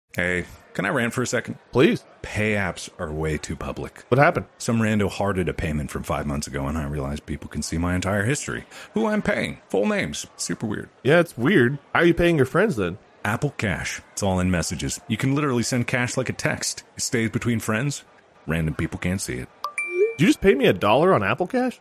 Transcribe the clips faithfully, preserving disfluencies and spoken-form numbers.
Hey, can I rant for a second? Please. Pay apps are way too public. What happened? Some rando hearted a payment from five months ago, and I realized people can see my entire history. Who I'm paying. Full names. Super weird. Yeah, it's weird. How are you paying your friends then? Apple Cash. It's all in messages. You can literally send cash like a text. It stays between friends. Random people can't see it. Did you just pay me a dollar on Apple Cash?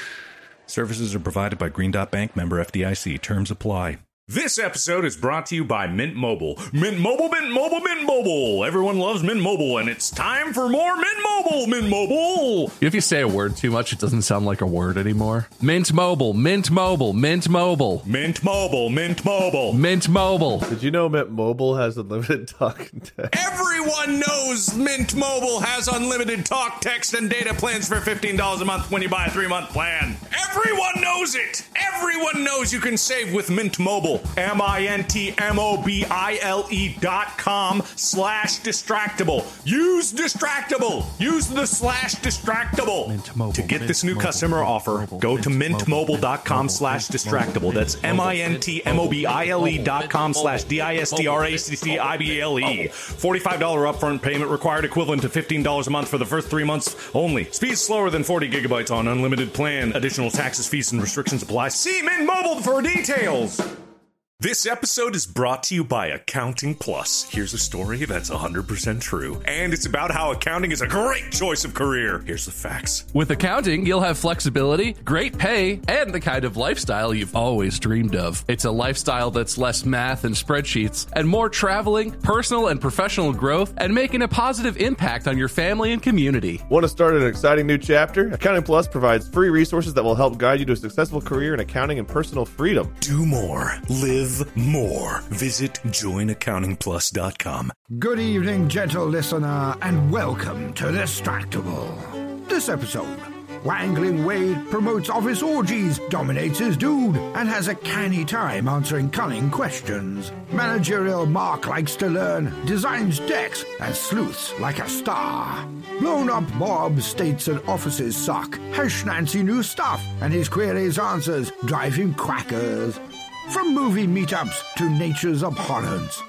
Services are provided by Green Dot Bank, member F D I C. Terms apply. This episode is brought to you by Mint Mobile. Mint Mobile, Mint Mobile, Mint Mobile. Everyone loves Mint Mobile, and it's time for more Mint Mobile, Mint Mobile. If you say a word too much, it doesn't sound like a word anymore. Mint Mobile, Mint Mobile, Mint Mobile. Mint Mobile, Mint Mobile. Mint Mobile. Did you know Mint Mobile has unlimited talk and text? Everyone knows Mint Mobile has unlimited talk, text, and data plans for fifteen dollars a month when you buy a three-month plan. Everyone knows it. Everyone knows you can save with Mint Mobile. M I N T M O B I L E dot com slash distractible. Use distractible. Use the slash distractible. Mint Mobile, to get Mint this new Mobile, customer Mint offer, Mobile, go Mint to Mobile, mintmobile.com Mint slash Mobile, distractible. Mint That's Mobile, M I N T M O B I L E dot com slash D I S T R A C C I B L E. forty-five dollars upfront payment required, equivalent to fifteen dollars a month for the first three months only. Speed slower than forty gigabytes on unlimited plan. Additional taxes, fees, and restrictions apply. See Mint Mobile for details. This episode is brought to you by Accounting Plus. Here's a story that's one hundred percent true. And it's about how accounting is a great choice of career. Here's the facts. With accounting, you'll have flexibility, great pay, and the kind of lifestyle you've always dreamed of. It's a lifestyle that's less math and spreadsheets, and more traveling, personal and professional growth, and making a positive impact on your family and community. Want to start an exciting new chapter? Accounting Plus provides free resources that will help guide you to a successful career in accounting and personal freedom. Do more. Live more. Visit join accounting plus dot com. Good evening, gentle listener, and welcome to Distractable. This episode, Wangling Wade promotes office orgies, dominates his dude, and has a canny time answering cunning questions. Managerial Mark likes to learn, designs decks, and sleuths like a star. Blown up Bob states that offices suck, has schnancy new stuff, and his queries answers drive him quackers. From movie meetups to nature's abhorrence.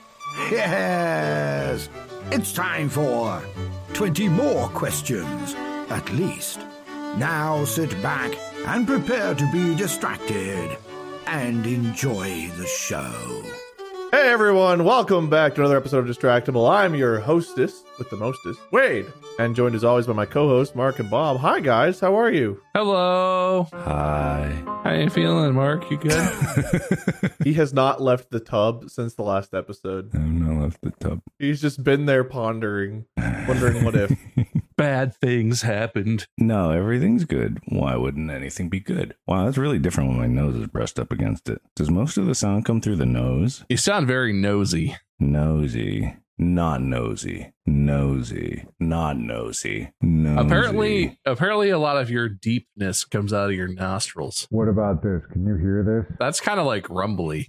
Yes, it's time for twenty more questions, at least. Now sit back and prepare to be distracted and enjoy the show. Hey everyone, welcome back to another episode of Distractable. I'm your hostess with the mostest, Wade, and joined as always by my co-hosts, Mark and Bob. Hi guys, how are you? Hello. Hi. How you feeling, Mark? You good? He has not left the tub since the last episode. I've not left the tub. He's just been there pondering, wondering what if. Bad things happened. No, everything's good. Why wouldn't anything be good? Wow, that's really different when my nose is brushed up against it. Does most of the sound come through the nose? You sound very nosy. Nosy. Not nosy. Nosy. Not nosy. Nosy. Apparently, apparently, a lot of your deepness comes out of your nostrils. What about this? Can you hear this? That's kind of like rumbly.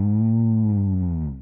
Mm.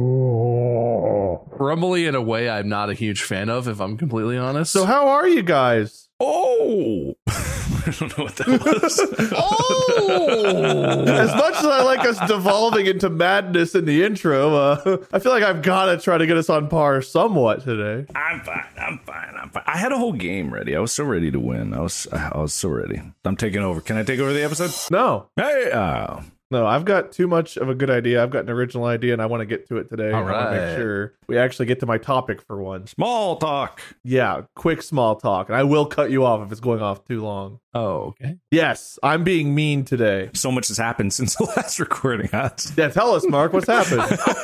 Rumbly in a way I'm not a huge fan of, if I'm completely honest. So how are you guys? Oh! I don't know what that was. Oh! As much as I like us devolving into madness in the intro, uh, I feel like I've got to try to get us on par somewhat today. I'm fine. I'm fine. I'm fine. I had a whole game ready. I was so ready to win. I was I was so ready. I'm taking over. Can I take over the episode? No. Hey! Oh. No, I've got too much of a good idea. I've got an original idea, and I want to get to it today. All I want to right. make sure we actually get to my topic for once. Small talk. Yeah, quick small talk. And I will cut you off if it's going off too long. Oh, okay. Yes, I'm being mean today. So much has happened since the last recording. Huh? Yeah, tell us, Mark, what's happened?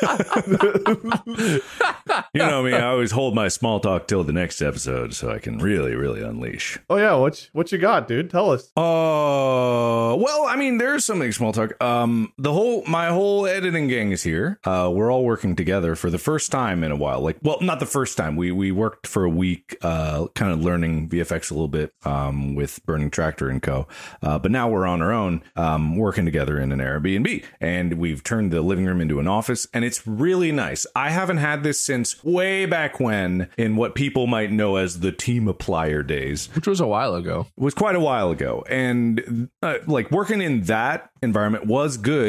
You know me, I always hold my small talk till the next episode so I can really, really unleash. Oh, yeah, what, what you got, dude? Tell us. Uh, well, I mean, there's something small talk. Um, the whole, my whole editing gang is here. Uh, we're all working together for the first time in a while. Like, well, not the first time. We, we worked for a week, uh, kind of learning V F X a little bit, um, with Burning Tractor and Co. Uh, but now we're on our own, um, working together in an Airbnb, and we've turned the living room into an office, and it's really nice. I haven't had this since way back when, in what people might know as the Team Applier days, Which was a while ago. it was quite a while ago. And uh, like working in that environment was good.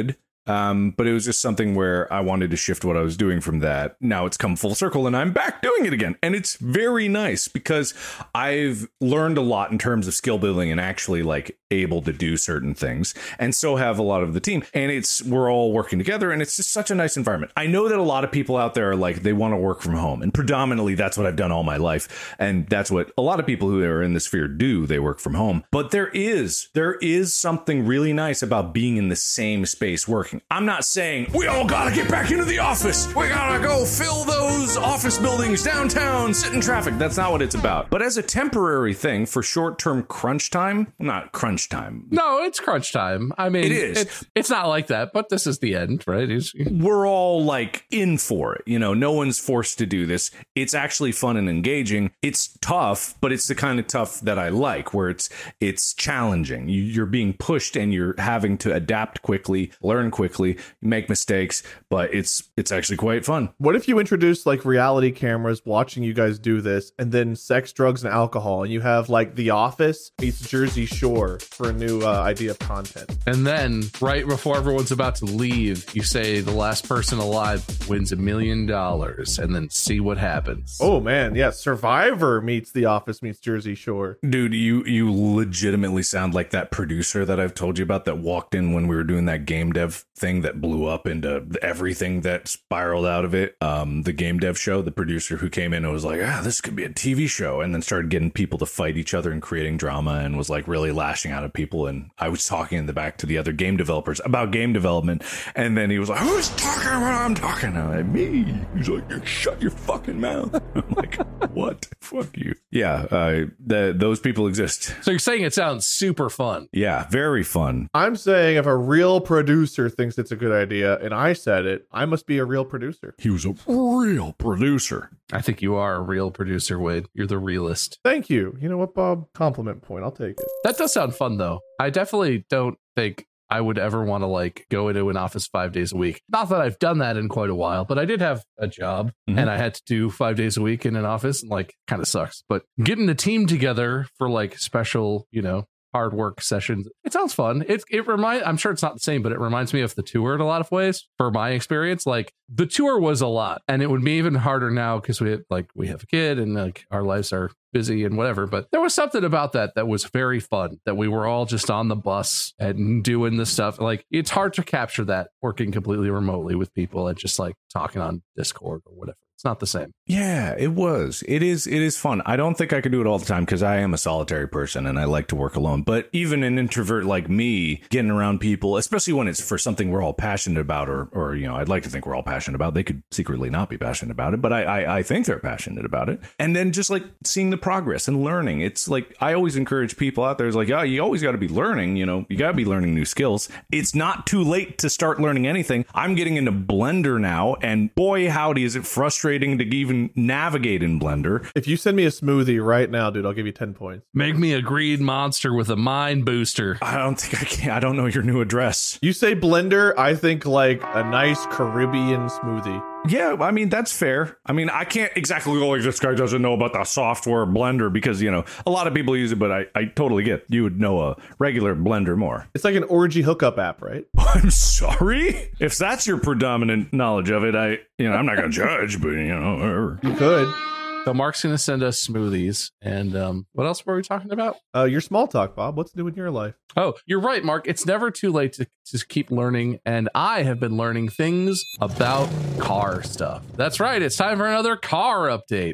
Um, but it was just something where I wanted to shift what I was doing from that. Now it's come full circle and I'm back doing it again. And it's very nice because I've learned a lot in terms of skill building and actually like able to do certain things. And so have a lot of the team. And it's we're all working together and it's just such a nice environment. I know that a lot of people out there are like they want to work from home. And predominantly that's what I've done all my life. And that's what a lot of people who are in this sphere do. They work from home. But there is there is something really nice about being in the same space working. I'm not saying we all gotta get back into the office. We gotta go fill those office buildings downtown, sit in traffic. That's not what it's about. But as a temporary thing for short-term crunch time, not crunch time. No, it's crunch time. I mean, It is. It's, it's not like that, but this is the end, right? It's, We're all like in for it. You know, no one's forced to do this. It's actually fun and engaging. It's tough, but it's the kind of tough that I like, where it's it's challenging. You, you're being pushed and you're having to adapt quickly, learn quickly, make mistakes, but it's it's actually quite fun. What if you introduce like reality cameras watching you guys do this, and then sex, drugs, and alcohol, and you have like The Office meets Jersey Shore for a new uh, idea of content? and then right before everyone's about to leave, you say the last person alive wins a million dollars, and then see what happens. Oh man, yeah, Survivor meets The Office meets Jersey Shore. Dude, you you legitimately sound like that producer that I've told you about that walked in when we were doing that game dev thing that blew up into everything that spiraled out of it. Um, the game dev show, the producer who came in and was like, ah, this could be a T V show, and then started getting people to fight each other and creating drama and was like really lashing out at people. And I was talking in the back to the other game developers about game development, and then he was like, who's talking when I'm talking? I'm like, me. He's like, shut your fucking mouth. I'm like, what? Fuck you. Yeah, uh, the, those people exist. So you're saying it sounds super fun. Yeah, very fun. I'm saying if a real producer thinks it's a good idea and I said it, I must be a real producer. He was a real producer. I think you are a real producer, Wade. You're the realist. Thank you. You know what, Bob? Compliment point. I'll take it. That does sound fun, though. I definitely don't think I would ever want to like go into an office five days a week. Not that I've done that in quite a while, but I did have a job Mhm. and I had to do five days a week in an office, and like kind of sucks. But getting the team together for like special, you know, hard work sessions, it sounds fun. It it remind I'm sure it's not the same, but it reminds me of the tour in a lot of ways. For my experience, like the tour was a lot, and it would be even harder now because we like we have a kid and like our lives are busy and whatever. But there was something about that that was very fun, that we were all just on the bus and doing the stuff. Like it's hard to capture that working completely remotely with people and just like talking on Discord or whatever. It's not the same. Yeah, it was. It is. It is fun. I don't think I could do it all the time because I am a solitary person and I like to work alone. But even an introvert like me, getting around people, especially when it's for something we're all passionate about, or, or you know, I'd like to think we're all passionate about. They could secretly not be passionate about it, but I, I, I think they're passionate about it. And then just like seeing the progress and learning. It's like I always encourage people out there. It's like, yeah, you always got to be learning. You know, you got to be learning new skills. It's not too late to start learning anything. I'm getting into Blender now, and boy, howdy, is it frustrating to even navigate in Blender. If you send me a smoothie right now, dude, I'll give you ten points. Make me a green monster with a mind booster. I don't think I can. I don't know your new address. You say blender, I think like a nice Caribbean smoothie. Yeah, I mean, that's fair. I mean, I can't exactly go like this guy doesn't know about the software Blender because, you know, a lot of people use it, but I, I totally get you would know a regular Blender more. It's like an orgy hookup app, right? I'm sorry? If that's your predominant knowledge of it, I, you know, I'm not going to judge, but, you know, whatever. You could. So Mark's going to send us smoothies. And um, what else were we talking about? Uh, your small talk, Bob. What's new in your life? Oh, you're right, Mark. It's never too late to, to keep learning. And I have been learning things about car stuff. That's right. It's time for another car update.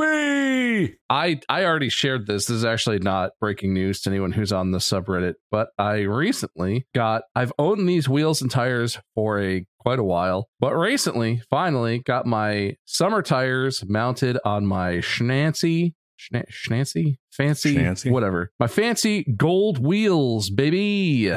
Yippee! I, I already shared this. This is actually not breaking news to anyone who's on the subreddit, but I recently got, I've owned these wheels and tires for a quite a while, but recently, finally got my summer tires mounted on my Schnancy, Schna- Schnancy? Fancy, Schnancy? Whatever. My fancy gold wheels, baby.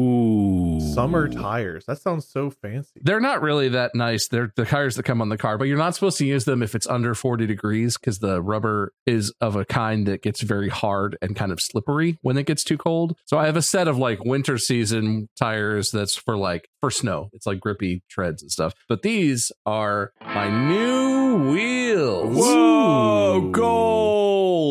Ooh. Summer tires. That sounds so fancy. They're not really that nice. They're the tires that come on the car, but you're not supposed to use them if it's under forty degrees because the rubber is of a kind that gets very hard and kind of slippery when it gets too cold. So I have a set of like winter season tires that's for like for snow. It's like grippy treads and stuff. But these are my new wheels. Whoa, gold.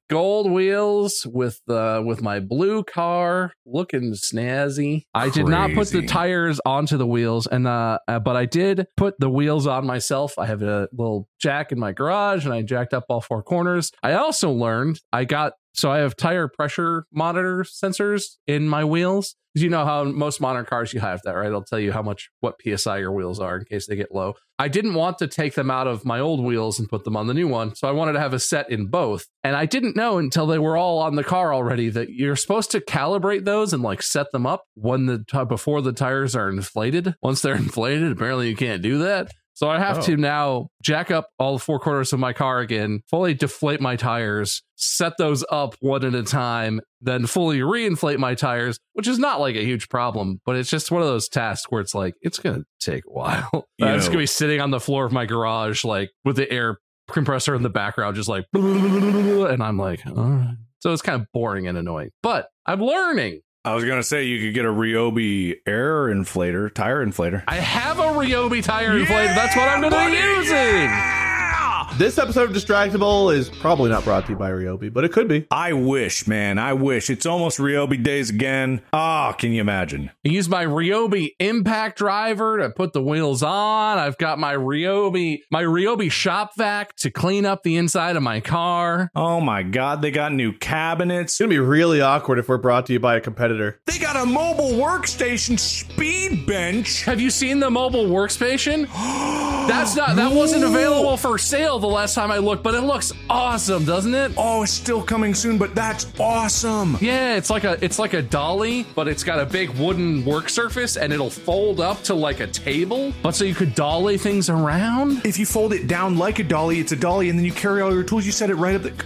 gold wheels with the with my blue car, looking snazzy. I did not put the Crazy. tires onto the wheels, and uh, uh, but I did put the wheels on myself. I have a little jack in my garage, and I jacked up all four corners. I also learned I got so I have tire pressure monitor sensors in my wheels. Because you know how most modern cars you have that, right? It'll tell you how much, what P S I your wheels are in case they get low. I didn't want to take them out of my old wheels and put them on the new one. So I wanted to have a set in both. And I didn't know until they were all on the car already that you're supposed to calibrate those and like set them up when the t- before the tires are inflated. Once they're inflated, apparently you can't do that. So I have Oh. to now jack up all the four corners of my car again, fully deflate my tires, set those up one at a time, then fully reinflate my tires, which is not like a huge problem, but it's just one of those tasks where it's like, it's going to take a while. You I'm just know- going to be sitting on the floor of my garage, like with the air compressor in the background, just like, and I'm like, all right. So it's kind of boring and annoying, but I'm learning. I was gonna say you could get a Ryobi air inflator, tire inflator. I have a Ryobi tire inflator. That's what I'm going to be using. This episode of Distractable is probably not brought to you by Ryobi, but it could be. I wish, man. I wish. It's almost Ryobi days again. Ah, can you imagine? I use my Ryobi impact driver to put the wheels on. I've got my Ryobi, my Ryobi shop vac to clean up the inside of my car. Oh my God, they got new cabinets. It's going to be really awkward if we're brought to you by a competitor. They got a mobile workstation speed bench. Have you seen the mobile workstation? That's not, that wasn't available for sale the last time I looked, but it looks awesome, doesn't it? Oh, it's still coming soon, but that's awesome. Yeah, it's like a it's like a dolly, but it's got a big wooden work surface and it'll fold up to like a table, but so you could dolly things around. If you fold it down like a dolly, it's a dolly, and then you carry all your tools, you set it right up the.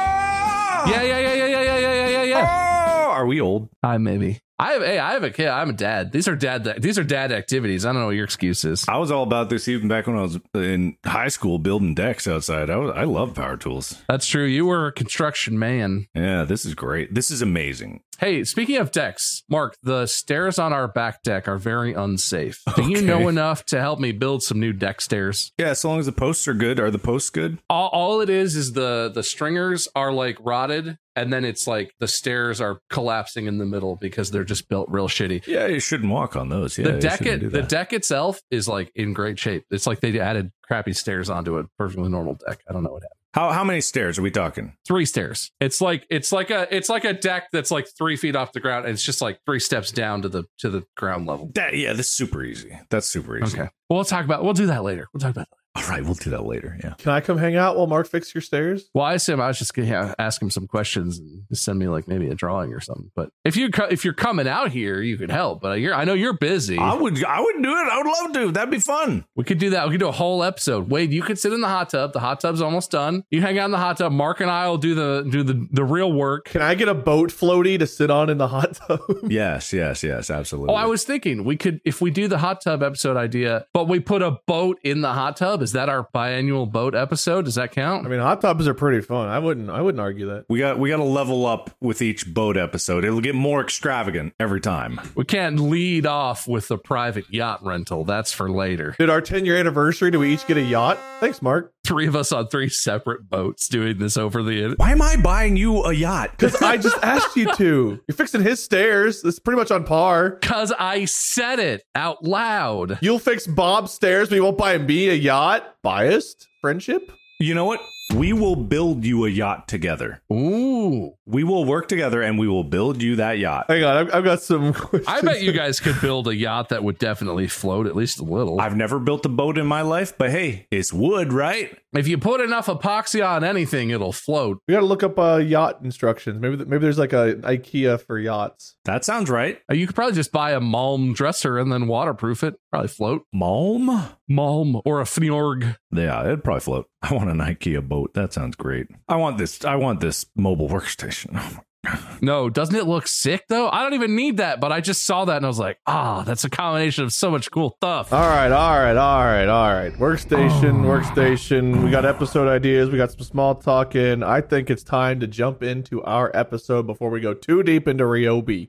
Ah! Yeah, yeah, yeah, yeah, yeah, yeah, yeah, yeah, yeah. Oh, are we old? I maybe. I have hey, I have a kid. I'm a dad. These are dad these are dad activities. I don't know what your excuse is. I was all about this even back when I was in high school building decks outside. I, was, I love power tools. That's true. You were a construction man. Yeah, this is great. This is amazing. Hey, speaking of decks, Mark, the stairs on our back deck are very unsafe. Do you Okay. know enough to help me build some new deck stairs? Yeah, as long as the posts are good. Are the posts good? All, all it is is the the stringers are like rotted, and then it's like the stairs are collapsing in the middle because they're just built real shitty. Yeah, you shouldn't walk on those. Yeah, the you deck shouldn't do it, the that. deck itself is like in great shape. It's like they added crappy stairs onto a perfectly normal deck. I don't know what happened. How how many stairs are we talking? Three stairs. It's like it's like a it's like a deck that's like three feet off the ground, and it's just like three steps down to the to the ground level. That, yeah, this is super easy. That's super easy. Okay. Well, we'll talk about we'll do that later. We'll talk about that. All right, we'll do that later. Yeah. Can I come hang out while Mark fixes your stairs? Well, I assume I was just gonna yeah, ask him some questions and just send me like maybe a drawing or something. But if you co- if you're coming out here, you could help. But you're I know you're busy. I would I would do it. I would love to. That'd be fun. We could do that. We could do a whole episode. Wade, you could sit in the hot tub. The hot tub's almost done. You hang out in the hot tub. Mark and I will do the do the, the real work. Can I get a boat floaty to sit on in the hot tub? Yes, yes, yes, absolutely. Oh, I was thinking we could if we do the hot tub episode idea, but we put a boat in the hot tub. Is that our biannual boat episode? Does that count? I mean, hot tubs are pretty fun. I wouldn't. I wouldn't argue that. We got we got to level up with each boat episode. It'll get more extravagant every time. We can't lead off with the private yacht rental. That's for later. Did our ten year anniversary? Do we each get a yacht? Thanks, Mark. Three of us on three separate boats doing this over the. Why am I buying you a yacht? Because I just asked you to. You're fixing his stairs. That's pretty much on par. Because I said it out loud. You'll fix Bob's stairs, but you won't buy me a yacht. Biased friendship. You know what? We will build you a yacht together. Ooh. We will work together and we will build you that yacht. Hang on, I've, I've got some questions. I bet you guys could build a yacht that would definitely float at least a little. I've never built a boat in my life, but hey, it's wood, right? If you put enough epoxy on anything, it'll float. We got to look up uh, yacht instructions. Maybe maybe there's like a IKEA for yachts. That sounds right. Uh, You could probably just buy a Malm dresser and then waterproof it. Probably float. Malm? Malm or a Fjord. Yeah, it'd probably float. I want an IKEA boat. That sounds great. I want this. I want this mobile workstation. Oh my No, doesn't it look sick though? I don't even need that, but I just saw that and I was like, ah, that's a combination of so much cool stuff. All right, all right, all right, all right. Workstation, workstation. We got episode ideas. We got some small talk in. I think it's time to jump into our episode before we go too deep into Ryobi.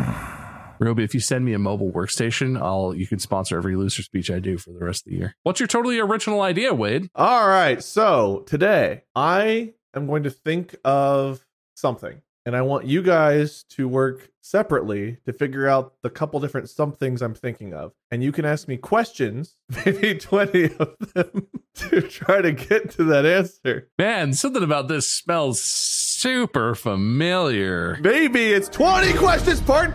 Roby, if you send me a mobile workstation, I'll you can sponsor every loser speech I do for the rest of the year. What's your totally original idea, Wade? All right, so today I am going to think of something. And I want you guys to work separately to figure out the couple different somethings I'm thinking of. And you can ask me questions, maybe twenty of them, to try to get to that answer. Man, something about this smells super familiar. Maybe it's twenty questions part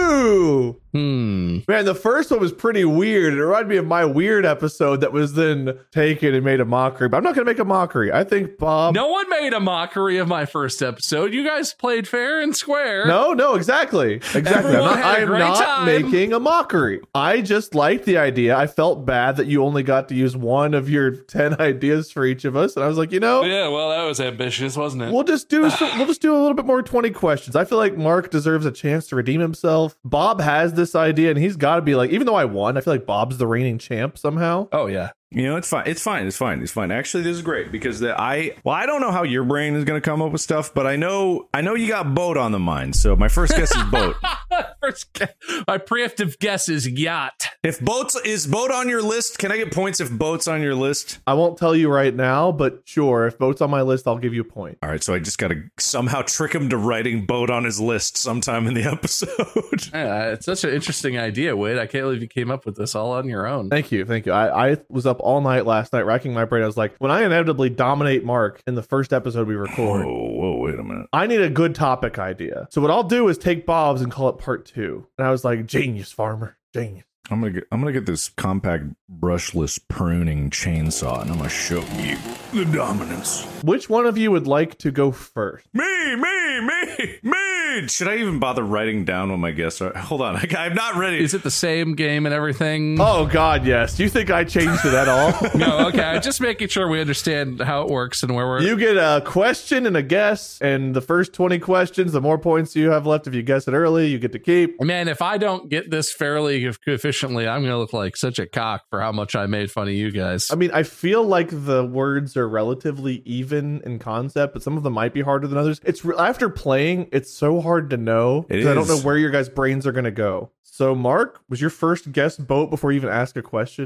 two. Hmm. Man, the first one was pretty weird. It reminded me of my weird episode that was then taken and made a mockery. But I'm not going to make a mockery. I think Bob... No one made a mockery of my first episode. You guys played fair and square. No, no, exactly. Exactly. I'm Everyone not, had a I am great not time. making a mockery. I just liked the idea. I felt bad that you only got to use one of your ten ideas for each of us. And I was like, you know... Yeah, well, that was ambitious, wasn't it? We'll just do some, we'll just do a little bit more twenty questions. I feel like Mark deserves a chance to redeem himself. Bob has this idea, and he's got to be like, even though I won, I feel like Bob's the reigning champ somehow. Oh, yeah. You know, it's fine. It's fine. It's fine. It's fine. Actually, this is great because the, I, well, I don't know how your brain is going to come up with stuff, but I know, I know you got boat on the mind. So my first guess is boat. First guess, my preemptive guess is yacht. If boats is boat on your list, can I get points if boat's on your list? I won't tell you right now, but sure, if boat's on my list, I'll give you a point. All right, so I just got to somehow trick him to writing boat on his list sometime in the episode. Yeah, it's such an interesting idea, Wade. I can't believe you came up with this all on your own. Thank you. Thank you. I, I was up all night last night racking my brain. I was like, when I inevitably dominate Mark in the first episode we record, Whoa, whoa, wait a minute. I need a good topic idea. So what I'll do is take Bob's and call it part two. And I was like, genius, farmer. Genius. I'm gonna get I'm gonna get this compact brushless pruning chainsaw and I'm gonna show you the dominance. Which one of you would like to go first? Me, me, me, me. Should I even bother writing down what my guesses are? Hold on, I, I'm not ready. Is it the same game and everything? Oh God, yes. Do you think I changed it at all? No, okay. Just making sure we understand how it works and where we're. You get a question and a guess, and the first twenty questions, the more points you have left if you guess it early, you get to keep. Man, if I don't get this fairly efficiently, I'm going to look like such a cock for how much I made fun of you guys. I mean, I feel like the words are relatively even in concept, but some of them might be harder than others. It's re- after playing, it's so hard to know It because I don't know is. where your guys' brains are going to go. So, Mark, was your first guess boat before you even ask a question?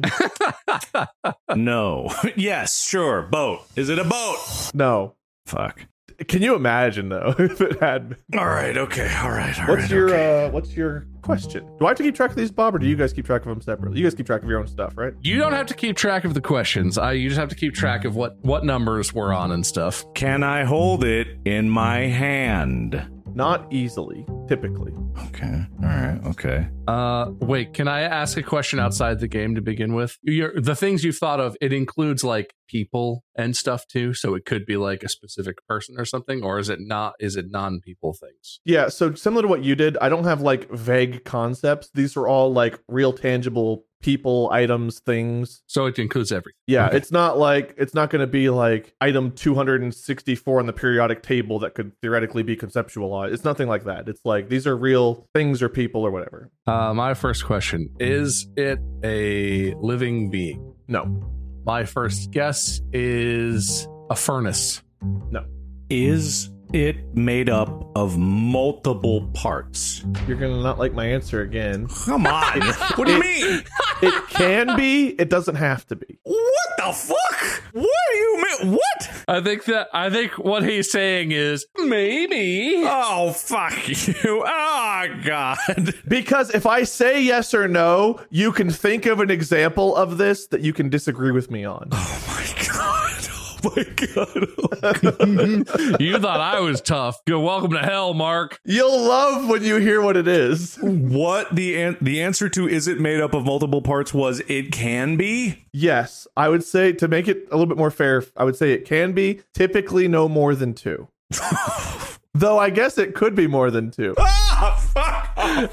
No. Yes, sure. Boat. Is it a boat? No. Fuck. Can you imagine though if it had been? All right. Okay. All right. All What's right, your okay. uh what's your question? Do I have to keep track of these, Bob, or do you guys keep track of them separately? You guys keep track of your own stuff, right? You don't have to keep track of the questions. I you just have to keep track of what what numbers we're on and stuff. Can I hold it in my hand? Not easily, typically. Okay. All right. Okay. Uh, wait, can I ask a question outside the game to begin with? You're, the things you've thought of, it includes like people and stuff too. So it could be like a specific person or something, or is it not? Is it non-people things? Yeah, so similar to what you did, I don't have like vague concepts. These are all like real tangible people, items, things. So it includes everything. Yeah, Okay. it's not like it's not going to be like item two hundred sixty-four on the periodic table that could theoretically be conceptualized. It's nothing like that. It's like these are real things or people or whatever. Uh, my first question, is it a living being? No. My first guess is a furnace. No. Is it made up of multiple parts? You're going to not like my answer again. Come on. What do you mean? It can be, it doesn't have to be. What the fuck? What do you mean? What? I think that I think what he's saying is maybe. Oh, fuck you. Oh, God. Because if I say yes or no, you can think of an example of this that you can disagree with me on. Oh, my God. Oh, my God. Oh, You thought I was tough. Good, welcome to hell, Mark. You'll love when you hear what it is. What the an- the answer to is it made up of multiple parts was it can be? Yes, I would say to make it a little bit more fair, I would say it can be typically no more than two. Though I guess it could be more than two. Ah, fuck.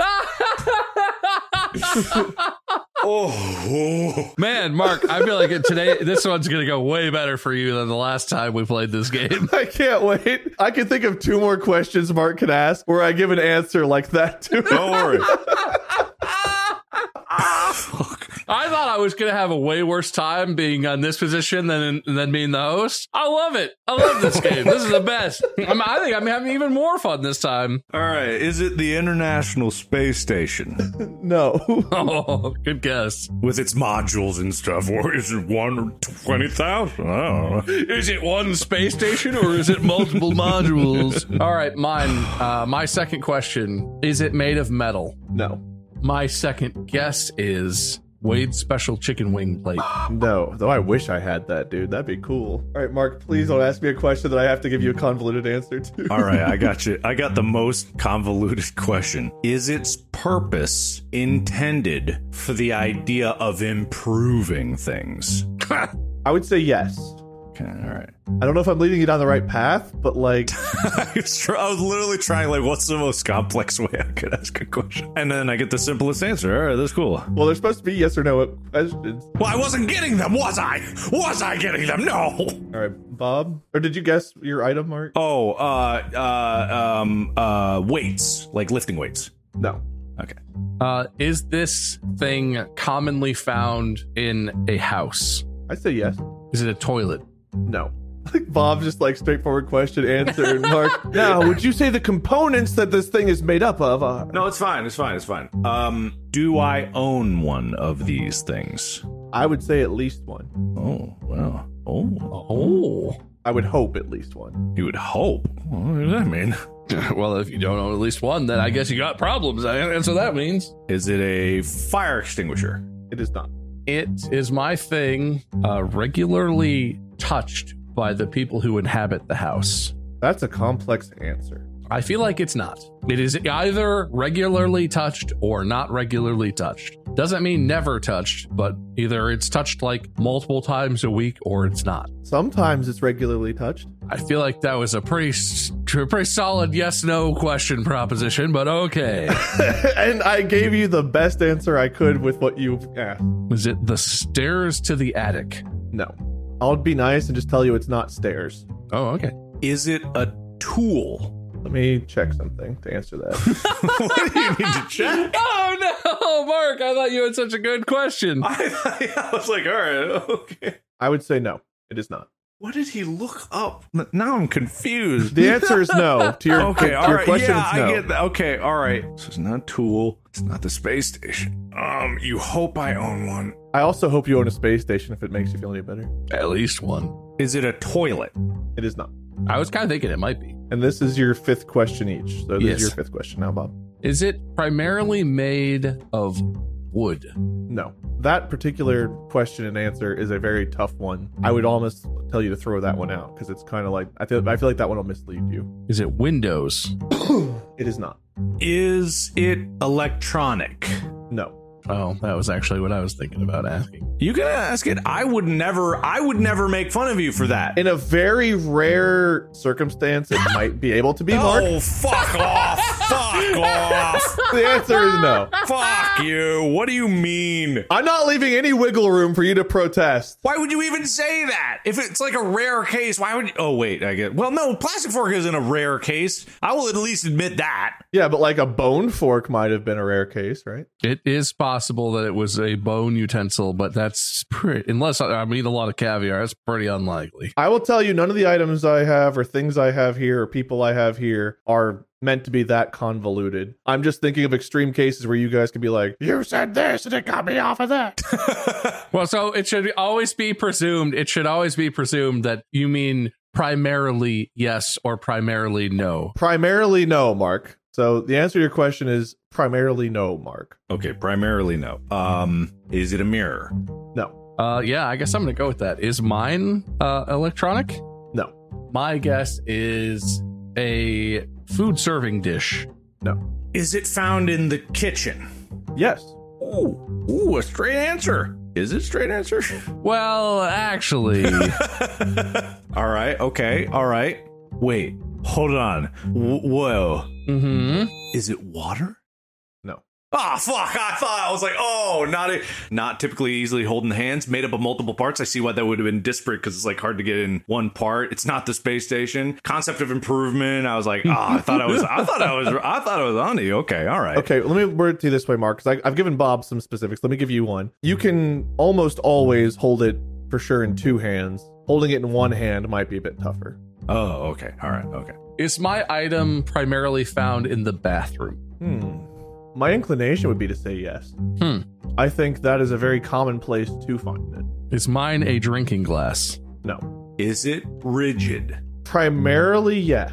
Oh. Man, Mark, I feel like it today this one's gonna go way better for you than the last time we played this game. I can't wait. I can think of two more questions Mark can ask where I give an answer like that too. Don't worry. I thought thought I was going to have a way worse time being on this position than than being the host. I love it. I love this game. This is the best. I'm, I think I'm having even more fun this time. All right. Is it the International Space Station No. Oh, good guess. with its modules and stuff? Or is it one or twenty thousand? I don't know. Is it one space station or is it multiple modules? All right, mine. Uh, my second question. Is it made of metal? No. My second guess is Wade's special chicken wing plate. No. Though I wish I had that, dude. That'd be cool. All right, Mark, please don't ask me a question that I have to give you a convoluted answer to. All right, I got you. I got the most convoluted question. Is its purpose intended for the idea of improving things? I would say yes. Okay, all right. I don't know if I'm leading you down the right path, but like, I was, try- I was literally trying, like, what's the most complex way I could ask a question? And then I get the simplest answer. All right, that's cool. well, there's supposed to be yes or no questions. Well, I wasn't getting them, was I? Was I getting them? No. All right, Bob, or did you guess your item, Mark? Oh, uh, uh, um, uh, weights, like lifting weights. No. Okay. Uh, is this thing commonly found in a house? I say yes. Is it a toilet? No. Like Bob, just like straightforward question answer. And Mark, now, would you say the components that this thing is made up of are? No, it's fine. It's fine. It's fine. Um, do I own one of these things? I would say at least one. Oh, well. Oh, Oh. I would hope at least one. you would hope. What does that mean? Well, if you don't own at least one, then I guess you got problems. That's what that means. Is it a fire extinguisher? It is not. It is my thing, uh, regularly touched by the people who inhabit the house. That's a complex answer. I feel like it's not. It is either regularly touched or not regularly touched. Doesn't mean never touched, but either it's touched like multiple times a week or it's not. Sometimes it's regularly touched. I feel like that was a pretty, s- pretty solid yes/no question proposition, but okay. And I gave you the best answer I could with what you asked. Was it the stairs to the attic? No. I'll be nice and just tell you it's not stairs. Oh, okay. Is it a tool? Let me check something to answer that. What do you need to check? Oh no, Mark! I thought you had such a good question. I, I was like, all right, okay. I would say no. It is not. What did he look up? Now I'm confused. The answer is no. To your, Okay, to all your right. question, Yeah, it's no. I get that. Okay, all right. So it's not a tool. It's not the space station. Um, you hope I own one. I also hope you own a space station if it makes you feel any better. At least one. Is it a toilet? It is not. I was kind of thinking it might be. And this is your fifth question each. So this Yes. is your fifth question now, Bob. Is it primarily made of wood? No. That particular question and answer is a very tough one. I would almost tell you to throw that one out because it's kind of like I feel I feel like that one will mislead you. Is it windows? It is not. Is it electronic? No. Oh, that was actually what I was thinking about asking. You can ask it. I would never. I would never make fun of you for that. In a very rare circumstance, it might be able to be, Mark. Oh, fuck off! Fuck off! The answer is no. Fuck you! What do you mean? I'm not leaving any wiggle room for you to protest. Why would you even say that? If it's like a rare case, why would you? Oh, wait, I get. Well, no, plastic fork isn't a rare case. I will at least admit that. Yeah, but like a bone fork might have been a rare case, right? It is possible that it was a bone utensil, but that's pretty, unless I, I eat a lot of caviar, that's pretty unlikely. I will tell you, none of the items I have or things I have here or people I have here are meant to be that convoluted. I'm just thinking of extreme cases where you guys could be like, you said this and it got me off of that. Well, so it should always be presumed, it should always be presumed that you mean primarily yes or primarily no. Primarily no, Mark. So the answer to your question is primarily no, Mark. Okay, primarily no. Um, is it a mirror? No. Uh, yeah, I guess I'm going to go with that. Is mine uh, electronic? No. My guess is a food serving dish. No. Is it found in the kitchen? Yes. Ooh, ooh, a straight answer. Is it a straight answer? Well, actually, All right. Okay. All right. Wait. Hold on. W- whoa. mm-hmm. Is it water? No. Ah, fuck. I thought I was like, oh, not a, not typically easily holding hands, made up of multiple parts. I see why that would have been disparate because it's like hard to get in one part. It's not the space station. Concept of improvement. I was like, oh, I thought I was, I thought I was, I thought I was on to you. Okay. All right. Okay. Let me word it to you this way, Mark, because I've given Bob some specifics. Let me give you one. You can almost always hold it for sure in two hands. Holding it in one hand might be a bit tougher. Oh, okay. All right. Okay. Is my item primarily found in the bathroom? Hmm. My inclination would be to say yes. Hmm. I think that is a very common place to find it. Is mine a drinking glass? No. Is it rigid? Primarily, yes.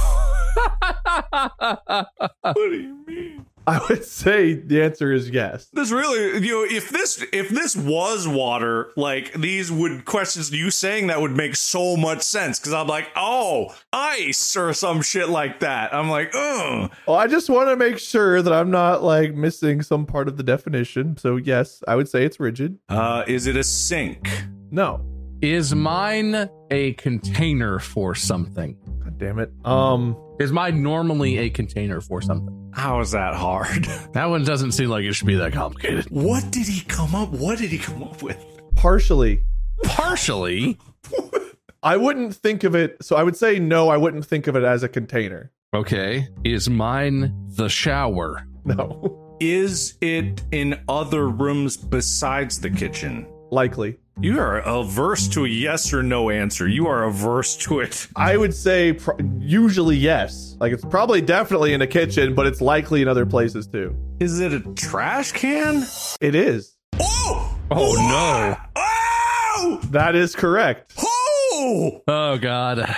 What do you mean? I would say the answer is yes. This really, you know, if this if this was water, like these would questions you saying that would make so much sense because I'm like, oh, ice or some shit like that. I'm like, oh, Well, I just want to make sure that I'm not like missing some part of the definition. So yes, I would say it's rigid. uh, is it a sink? No. Is mine a container for something? God damn it. Um, Is mine normally a container for something? How is that hard? That one doesn't seem like it should be that complicated. What did he come up? What did he come up with? partially. Partially. I wouldn't think of it. So I would say no, I wouldn't think of it as a container. Okay. Is mine the shower? No. Is it in other rooms besides the kitchen? Likely. You are averse to a yes or no answer. You are averse to it. I would say pr- usually yes. Like it's probably definitely in a kitchen, but it's likely in other places too. Is it a trash can? It is. Oh! Oh, no. Oh! That is correct. Oh! Oh, God.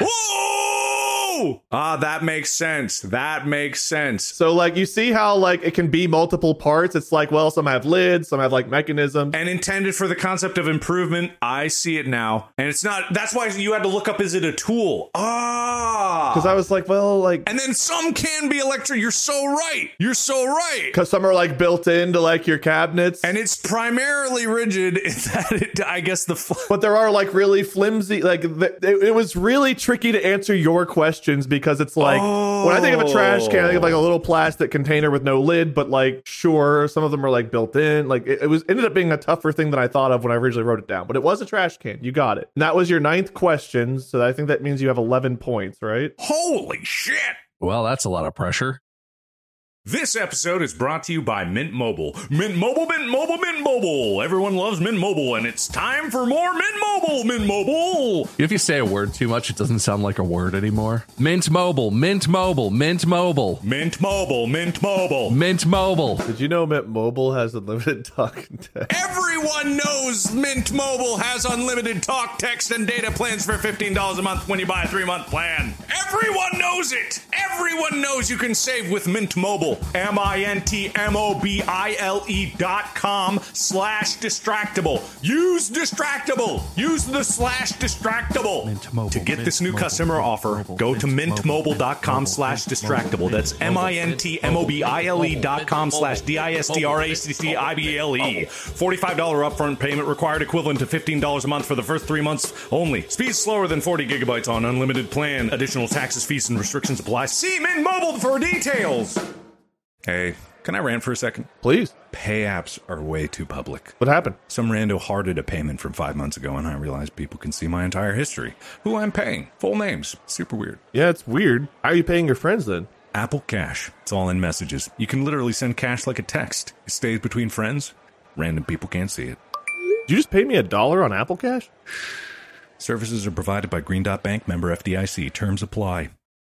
Oh! Ah, that makes sense. That makes sense. So like you see how like it can be multiple parts. It's like, well, some have lids, some have like mechanisms. And intended for the concept of improvement. I see it now. And it's not, that's why you had to look up, is it a tool? Ah! Because I was like, well, like, And then some can be electric. You're so right. You're so right. because some are like built into like your cabinets. And it's primarily rigid in that it, I guess the fl- But there are like really flimsy, like th- it, it was really tricky to answer your questions because it's like, Oh. when I think of a trash can, I think of like a little plastic container with no lid, but like, sure, some of them are like built in. Like it, it was ended up being a tougher thing than I thought of when I originally wrote it down, but it was a trash can. You got it. And that was your ninth question. So I think that means you have eleven points, right? Holy shit. Well, that's a lot of pressure. This episode is brought to you by Mint Mobile. Mint Mobile, Mint Mobile, Mint Mobile. Everyone loves Mint Mobile, and it's time for more Mint Mobile, Mint Mobile. If you say a word too much, it doesn't sound like a word anymore. Mint Mobile, Mint Mobile, Mint Mobile, Mint Mobile, Mint Mobile. Mint Mobile. Did you know Mint Mobile has unlimited talk and text? Everyone knows Mint Mobile has unlimited talk, text, and data plans for fifteen dollars a month when you buy a three-month plan. Everyone knows it. Everyone knows you can save with Mint Mobile. M I N T M O B I L E dot com slash distractible. Use distractible. Use the slash distractible. Mint Mobile, to get Mint this new Mobile, customer Mint offer, Mobile, go to Mint mintmobile dot com slash distractible. That's M I N T M O B I L E dot com slash D I S T R A C C I B L E. forty-five dollars upfront payment required, equivalent to fifteen dollars a month for the first three months only. Speed slower than forty gigabytes on unlimited plan. Additional taxes, fees, and restrictions apply. See Mint Mobile for details. Hey, can I rant for a second? Please. Pay apps are way too public. What happened? Some rando hearted a payment from five months ago, and I realized people can see my entire history. Who I'm paying. Full names. Super weird. Yeah, it's weird. How are you paying your friends then? Apple Cash. It's all in messages. You can literally send cash like a text. It stays between friends. Random people can't see it. Did you just pay me a dollar on Apple Cash? Services are provided by Green Dot Bank, member F D I C. Terms apply.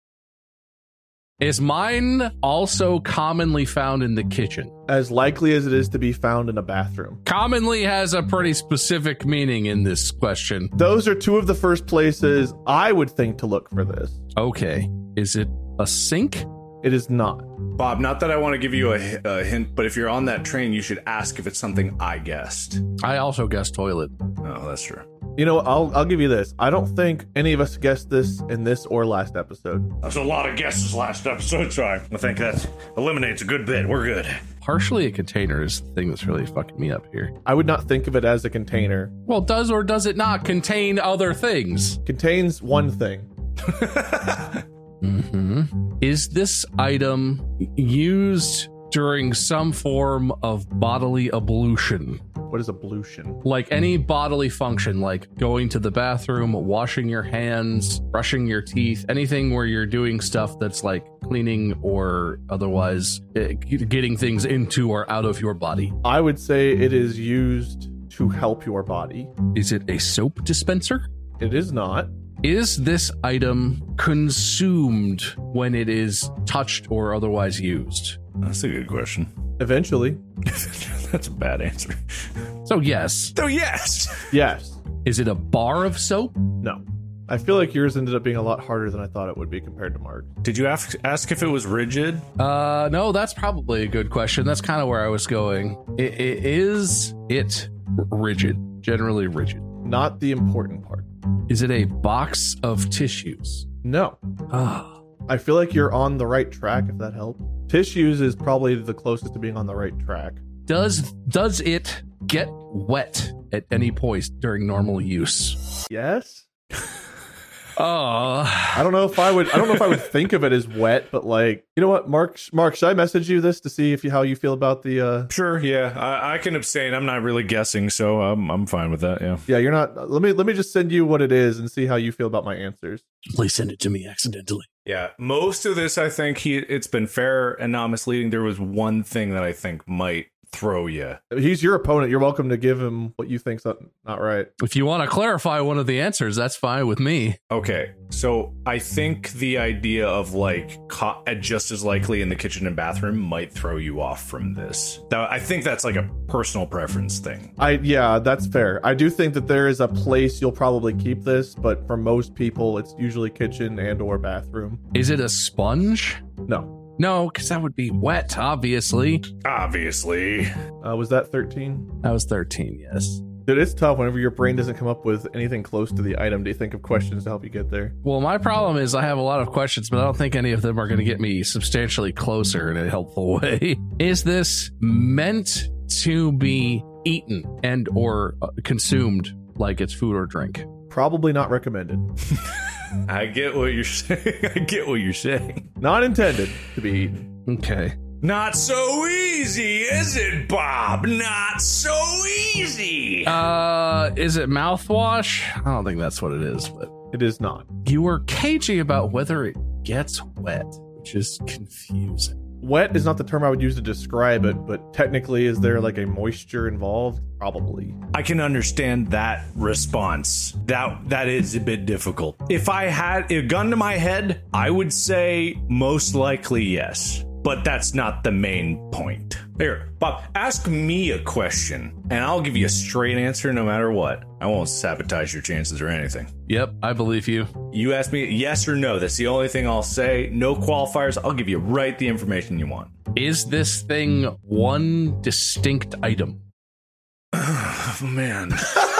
Is mine also commonly found in the kitchen? As likely as it is to be found in a bathroom. Commonly has a pretty specific meaning in this question. Those are two of the first places I would think to look for this. Okay. Is it a sink? It is not. Bob, not that I want to give you a, a hint, but if you're on that train, you should ask if it's something I guessed. I also guessed toilet. Oh, that's true. You know, I'll I'll give you this. I don't think any of us guessed this in this or last episode. That's a lot of guesses last episode, so I think that eliminates a good bit. We're good. Partially a container is the thing that's really fucking me up here. I would not think of it as a container. Well, does or does it not contain other things? Contains one thing. Mm-hmm. Is this item used during some form of bodily ablution. What is ablution? Like any bodily function, like going to the bathroom, washing your hands, brushing your teeth, anything where you're doing stuff that's like cleaning or otherwise uh, getting things into or out of your body. I would say it is used to help your body. Is it a soap dispenser? It is not. Is this item consumed when it is touched or otherwise used? That's a good question. Eventually. That's a bad answer. So yes. So yes. Yes. Is it a bar of soap? No. I feel like yours ended up being a lot harder than I thought it would be compared to Mark. Did you ask, ask if it was rigid? Uh, no, that's probably a good question. That's kind of where I was going. I- I- is it rigid? Generally rigid. Not the important part. Is it a box of tissues? No. Ah. I feel like you're on the right track, if that helps. Tissues is probably the closest to being on the right track. Does does it get wet at any point during normal use? Yes. Oh, I don't know if I would. I don't know if I would think of it as wet, but like, you know what, Mark? Mark, should I message you this to see if you how you feel about the? uh Sure, yeah. I, I can abstain. I'm not really guessing, so I'm I'm fine with that. Yeah. Yeah, you're not. Let me let me just send you what it is and see how you feel about my answers. please send it to me accidentally. Yeah. Most of this, I think he it's been fair and not misleading. There was one thing that I think might throw you. He's your opponent. You're welcome to give him what you think's not, not right. If you want to clarify one of the answers, that's fine with me. Okay, so I think the idea of like co- just as likely in the kitchen and bathroom might throw you off from this. Now, I think that's like a personal preference thing. I yeah, that's fair. I do think that there is a place you'll probably keep this, but for most people, it's usually kitchen and or bathroom. Is it a sponge? No. No, because that would be wet, obviously. Obviously. Uh, was that thirteen? That was thirteen, yes. Dude, it's tough whenever your brain doesn't come up with anything close to the item. Do you think of questions to help you get there? Well, my problem is I have a lot of questions, but I don't think any of them are going to get me substantially closer in a helpful way. Is this meant to be eaten and or uh, consumed like it's food or drink? Probably not recommended. I get what you're saying. I get what you're saying. Not intended to be eaten. Okay. Not so easy, is it, Bob? Not so easy. Uh, is it mouthwash? I don't think that's what it is, but It is not. you were cagey about whether it gets wet, which is confusing. Wet is not the term I would use to describe it, but technically, is there like a moisture involved? Probably. I can understand that response. That that is a bit difficult. If I had a gun to my head, I would say most likely yes. But that's not the main point. Here, Bob, ask me a question, and I'll give you a straight answer no matter what. I won't sabotage your chances or anything. Yep, I believe you. You ask me yes or no. That's the only thing I'll say. No qualifiers. I'll give you right the information you want. Is this thing one distinct item? Oh, man.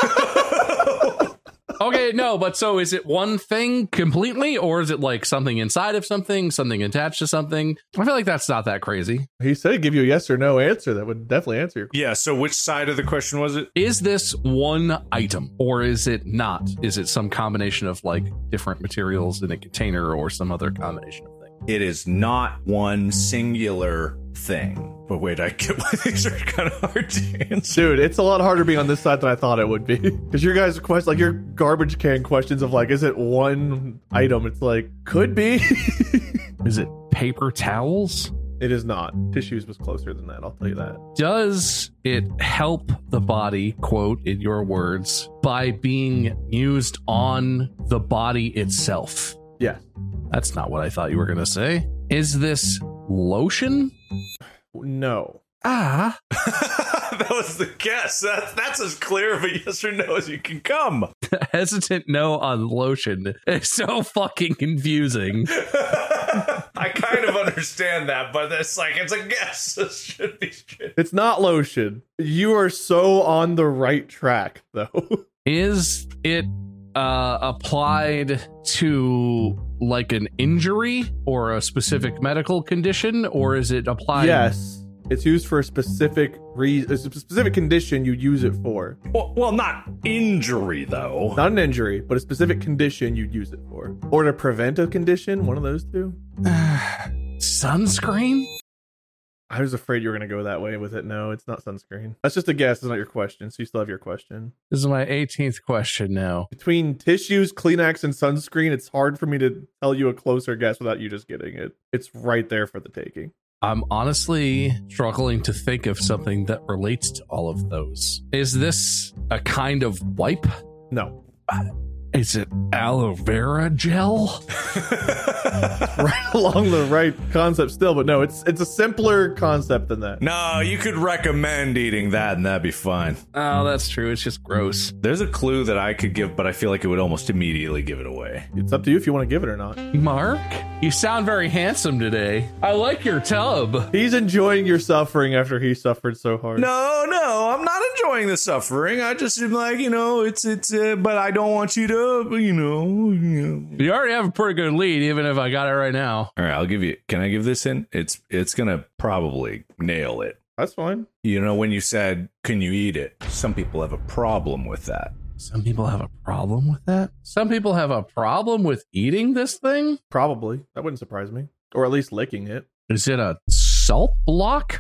Okay, no, but so is it one thing completely, or is it like something inside of something, something attached to something? I feel like that's not that crazy. He said he'd give you a yes or no answer that would definitely answer your question. Yeah, so which side of the question was it? Is this one item, or is it not? Is it some combination of like different materials in a container or some other combination of things? It is not one singular thing. But wait, I get why these are kind of hard to answer. Dude, it's a lot harder being on this side than I thought it would be. Because your guys' questions, like your garbage can questions of like, is it one item? It's like, could be. Is it paper towels? It is not. Tissues was closer than that, I'll tell you that. Does it help the body, quote, in your words, by being used on the body itself? Yes. That's not what I thought you were going to say. Is this lotion? No. Ah. That was the guess. That's, that's as clear of a yes or no as you can come. Hesitant no on lotion. It's so fucking confusing. I kind of understand that, but it's like, it's a guess. It should be straight. It's not lotion. You are so on the right track, though. Is it uh, applied to like an injury or a specific medical condition, or is it applied? Yes. It's used for a specific reason, a specific condition you use it for. Well, well, not injury, though. Not an injury, but a specific condition you'd use it for. Or to prevent a condition, one of those two. Sunscreen? I was afraid you were going to go that way with it. No, it's not sunscreen. That's just a guess. It's not your question. So you still have your question. This is my eighteenth question now. Between tissues, Kleenex, and sunscreen, it's hard for me to tell you a closer guess without you just getting it. It's right there for the taking. I'm honestly struggling to think of something that relates to all of those. Is this a kind of wipe? No. Is it aloe vera gel? Right along the right concept still, but no, it's it's a simpler concept than that. No, you could recommend eating that and that'd be fine. Oh, that's true. It's just gross. There's a clue that I could give, but I feel like it would almost immediately give it away. It's up to you if you want to give it or not. Mark, you sound very handsome today. I like your tub. He's enjoying your suffering after he suffered so hard. No, no, I'm not enjoying the suffering. I just am like, you know, it's, it's, uh, but I don't want you to, you know, you know. You already have a pretty good lead, even if I got it right now. All right, I'll give you, can I give this in? It's, it's going to probably nail it. That's fine. You know, when you said, can you eat it? Some people have a problem with that. Some people have a problem with that? Some people have a problem with eating this thing? Probably. That wouldn't surprise me. Or at least licking it. Is it a salt block?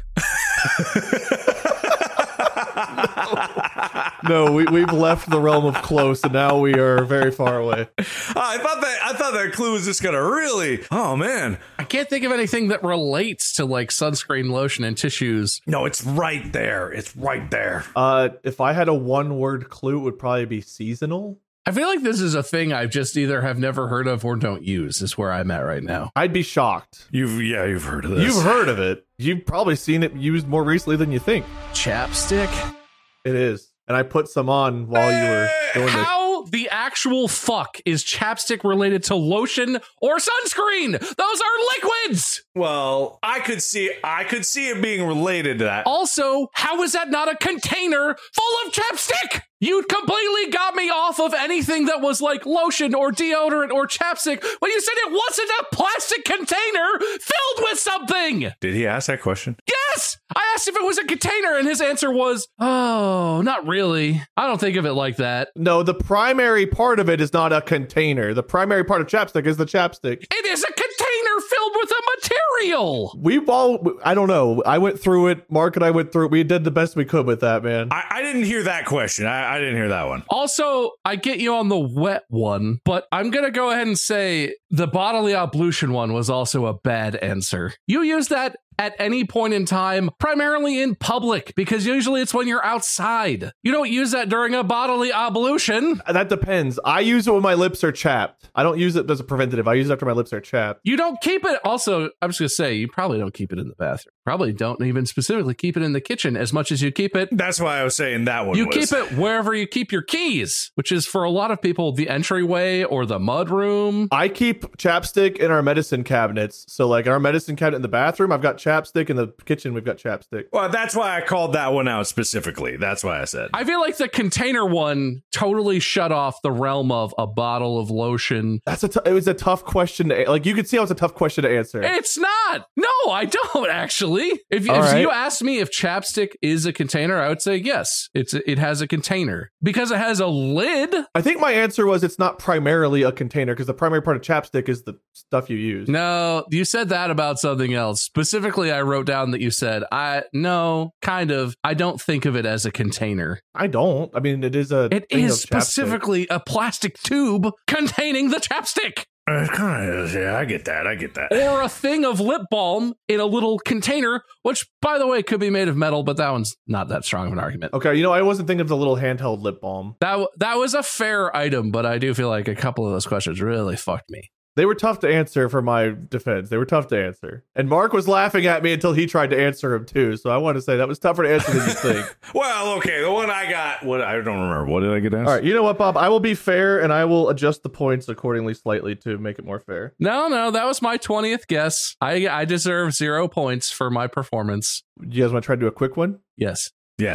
No, we, we've left the realm of close, and now we are very far away. Oh, I thought that I thought that clue was just gonna really. Oh man, I can't think of anything that relates to like sunscreen, lotion, and tissues. no, it's right there. It's right there. Uh, if I had a one-word clue, it would probably be seasonal. I feel like this is a thing I've just either have never heard of or don't use. Is where I'm at right now. I'd be shocked. You've yeah, you've heard of this. You've heard of it. You've probably seen it used more recently than you think. Chapstick? It is. And I put some on while you were doing this. How the actual fuck is chapstick related to lotion or sunscreen? Those are liquids. Well, I could see I could see it being related to that. Also, how is that not a container full of chapstick? You completely got me off of anything that was like lotion or deodorant or chapstick when you said it wasn't a plastic container filled with something. Did he ask that question? Yes! I asked if it was a container and his answer was, oh, not really. I don't think of it like that. No, the primary part of it is not a container. The primary part of chapstick is the chapstick. It is a container filled with a material. We've all, I don't know. I went through it. Mark and I went through it. We did the best we could with that, man. I, I didn't hear that question. I, I didn't hear that one. Also, I get you on the wet one, but I'm going to go ahead and say the bodily ablution one was also a bad answer. You use that at any point in time, primarily in public, because usually it's when you're outside. You don't use that during a bodily ablution. That depends. I use it when my lips are chapped. I don't use it as a preventative. I use it after my lips are chapped. You don't keep it. Also, I'm just going to say, you probably don't keep it in the bathroom. Probably don't even specifically keep it in the kitchen as much as you keep it. That's why I was saying that one. You was. keep it wherever you keep your keys, which is for a lot of people the entryway or the mud room. I keep chapstick in our medicine cabinets. So, like our medicine cabinet in the bathroom, I've got chapstick. In the kitchen, we've got chapstick. Well, that's why I called that one out specifically. That's why I said. I feel like the container one totally shut off the realm of a bottle of lotion. That's a. T- it was a tough question to like. You could see how it's a tough question to answer. It's not. No, I don't actually. If, if right. you asked me if chapstick is a container, I would say yes. It's it has a container because it has a lid. I think my answer was it's not primarily a container because the primary part of chapstick is the stuff you use. No, you said that about something else. Specifically, I wrote down that you said, I no, kind of. I don't think of it as a container. I don't. I mean, it is a. It thing is of chapstick. specifically a plastic tube containing the chapstick. It kind of is. Yeah, I get that. I get that. Or a thing of lip balm in a little container, which, by the way, could be made of metal, but that one's not that strong of an argument. Okay, you know, I wasn't thinking of the little handheld lip balm. That that was a fair item, but I do feel like a couple of those questions really fucked me. They were tough to answer for my defense. They were tough to answer. And Mark was laughing at me until he tried to answer him too. So I want to say that was tougher to answer than you think. Well, okay. The one I got, what I don't remember. What did I get asked? All right. You know what, Bob? I will be fair and I will adjust the points accordingly slightly to make it more fair. No, no, that was my twentieth guess. I I deserve zero points for my performance. You guys want to try to do a quick one? Yes. Yes.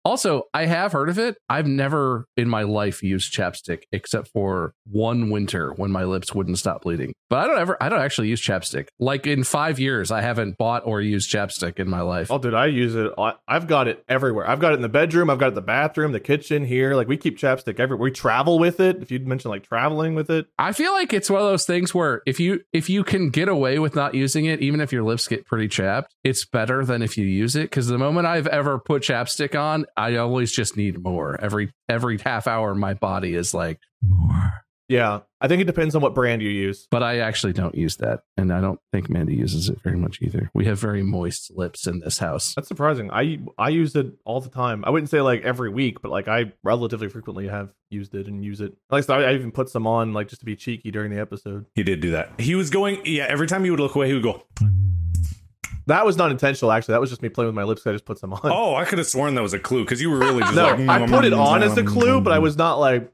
Also, I have heard of it. I've never in my life used chapstick except for one winter when my lips wouldn't stop bleeding. But I don't ever, I don't actually use chapstick. Like in five years, I haven't bought or used chapstick in my life. Oh, dude, I use it. I- I've got it everywhere. I've got it in the bedroom. I've got it in the bathroom, the kitchen here. Like we keep chapstick everywhere. We travel with it. If you'd mentioned like traveling with it. I feel like it's one of those things where if you if you can get away with not using it, even if your lips get pretty chapped, it's better than if you use it. Because the moment I've ever put chapstick on, I always just need more. Every every half hour, my body is like more. Yeah, I think it depends on what brand you use. But I actually don't use that, and I don't think Mandy uses it very much either. We have very moist lips in this house. That's surprising. I I use it all the time. I wouldn't say like every week, but like I relatively frequently have used it and use it. Like so I, I even put some on like just to be cheeky during the episode. He did do that. He was going, yeah, every time he would look away, he would go, That was not intentional, actually. That was just me playing with my lips. I just put some on. oh, I could have sworn that was a clue because you were really just no, like, I put it on as a clue, but I was not like.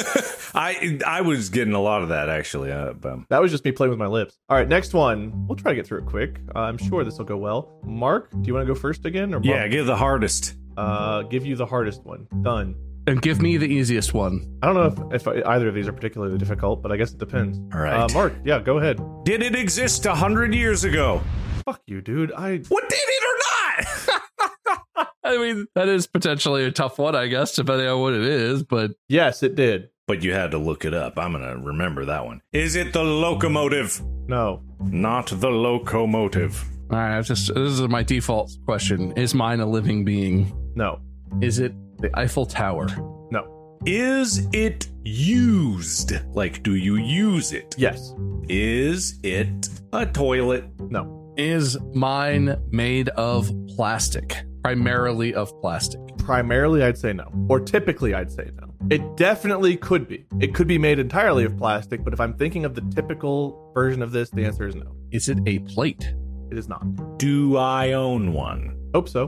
I I was getting a lot of that actually. Uh, but... That was just me playing with my lips. All right, next one. We'll try to get through it quick. Uh, I'm sure this will go well. Mark, do you want to go first again? Or Mark? Yeah, give the hardest. Uh, give you the hardest one. Done. And give me the easiest one. I don't know if, if either of these are particularly difficult, but I guess it depends. All right. Uh, Mark, yeah, go ahead. Did it exist a hundred years ago? Fuck you, dude. I. What did it or not? I mean, that is potentially a tough one, I guess, depending on what it is, but Yes, it did. But you had to look it up. I'm gonna remember that one. Is it the locomotive? No. Not the locomotive. all right, I've just this is my default question. Is mine a living being? No. Is it the Eiffel Tower? No. Is it used? Like, do you use it? Yes. Is it a toilet? No. Is mine made of plastic? Primarily of plastic. Primarily, I'd say no. Or typically, I'd say no. It definitely could be. It could be made entirely of plastic, but if I'm thinking of the typical version of this, the answer is no. Is it a plate? It is not. Do I own one? Hope so.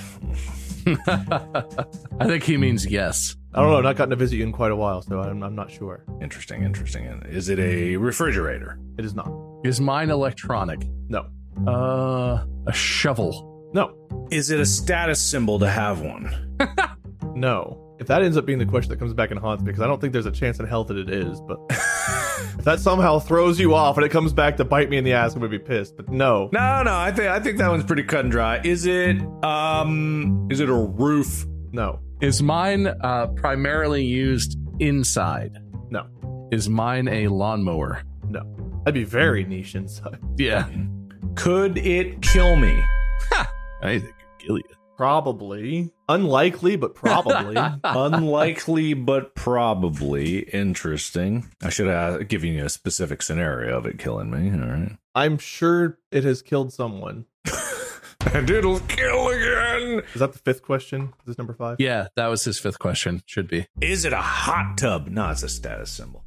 I think he means yes. I don't know. I've not gotten to visit you in quite a while, so I'm, I'm not sure. Interesting, interesting. Is it a refrigerator? It is not. Is mine electronic? No. Uh, a shovel. No. Is it a status symbol to have one? No. If that ends up being the question that comes back and haunts me, because I don't think there's a chance in hell that it is, but if that somehow throws you off and it comes back to bite me in the ass, I'm gonna be pissed. But no. No, no, I think I think that one's pretty cut and dry. Is it um is it a roof? No. Is mine uh, primarily used inside? No. Is mine a lawnmower? No. That'd be very niche inside. Yeah. Could it kill me? I think it could kill you. Probably. Unlikely, but probably. Unlikely, but probably. Interesting. I should have given you a specific scenario of it killing me. All right. I'm sure it has killed someone. And it'll kill again. Is that the fifth question? Is this number five? Yeah, that was his fifth question. Should be. Is it a hot tub? No, it's a status symbol.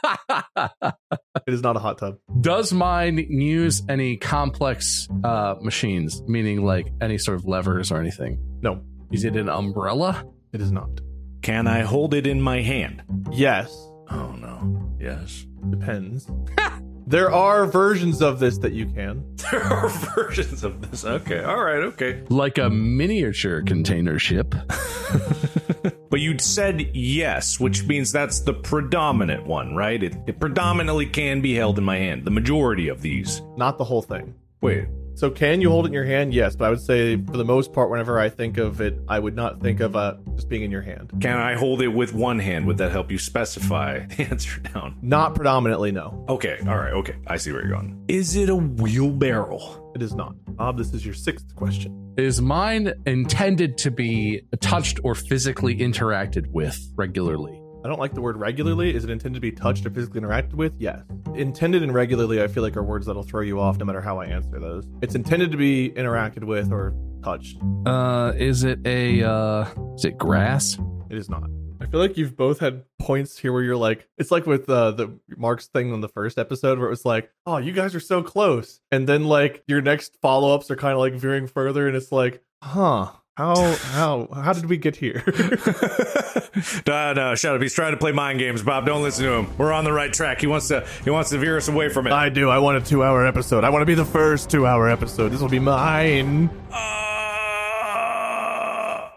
It is not a hot tub. Does mine use any complex uh, machines, meaning like any sort of levers or anything? No, Is it an umbrella? it is not. Can I hold it in my hand? Yes. Oh, no. Yes. Depends. There are versions of this that you can. There are versions of this. Okay. All right. Okay. Like a miniature container ship? But you said yes, which means that's the predominant one, right? It, it predominantly can be held in my hand. The majority of these. Not the whole thing. Wait. So can you hold it in your hand? Yes, but I would say for the most part, whenever I think of it, I would not think of uh, just being in your hand. Can I hold it with one hand? Would that help you specify the answer down? Not predominantly, no. Okay. All right. Okay. I see where you're going. Is it a wheelbarrow? It is not. Bob, this is your sixth question. Is mine intended to be touched or physically interacted with regularly? I don't like the word regularly. Is it intended to be touched or physically interacted with? Yes. Intended and regularly, I feel like are words that'll throw you off no matter how I answer those. It's intended to be interacted with or touched. Uh, is it a, uh, is it grass? It is not. I feel like you've both had points here where you're like, it's like with uh, the Mark's thing on the first episode where it was like, oh, you guys are so close. And then like your next follow-ups are kind of like veering further and it's like, huh, how, how, how did we get here? no, no, shut up. He's trying to play mind games, Bob. Don't listen to him. We're on the right track. He wants to, he wants to veer us away from it. I do. I want a two hour episode. I want to be the first two hour episode. This will be mine. Uh...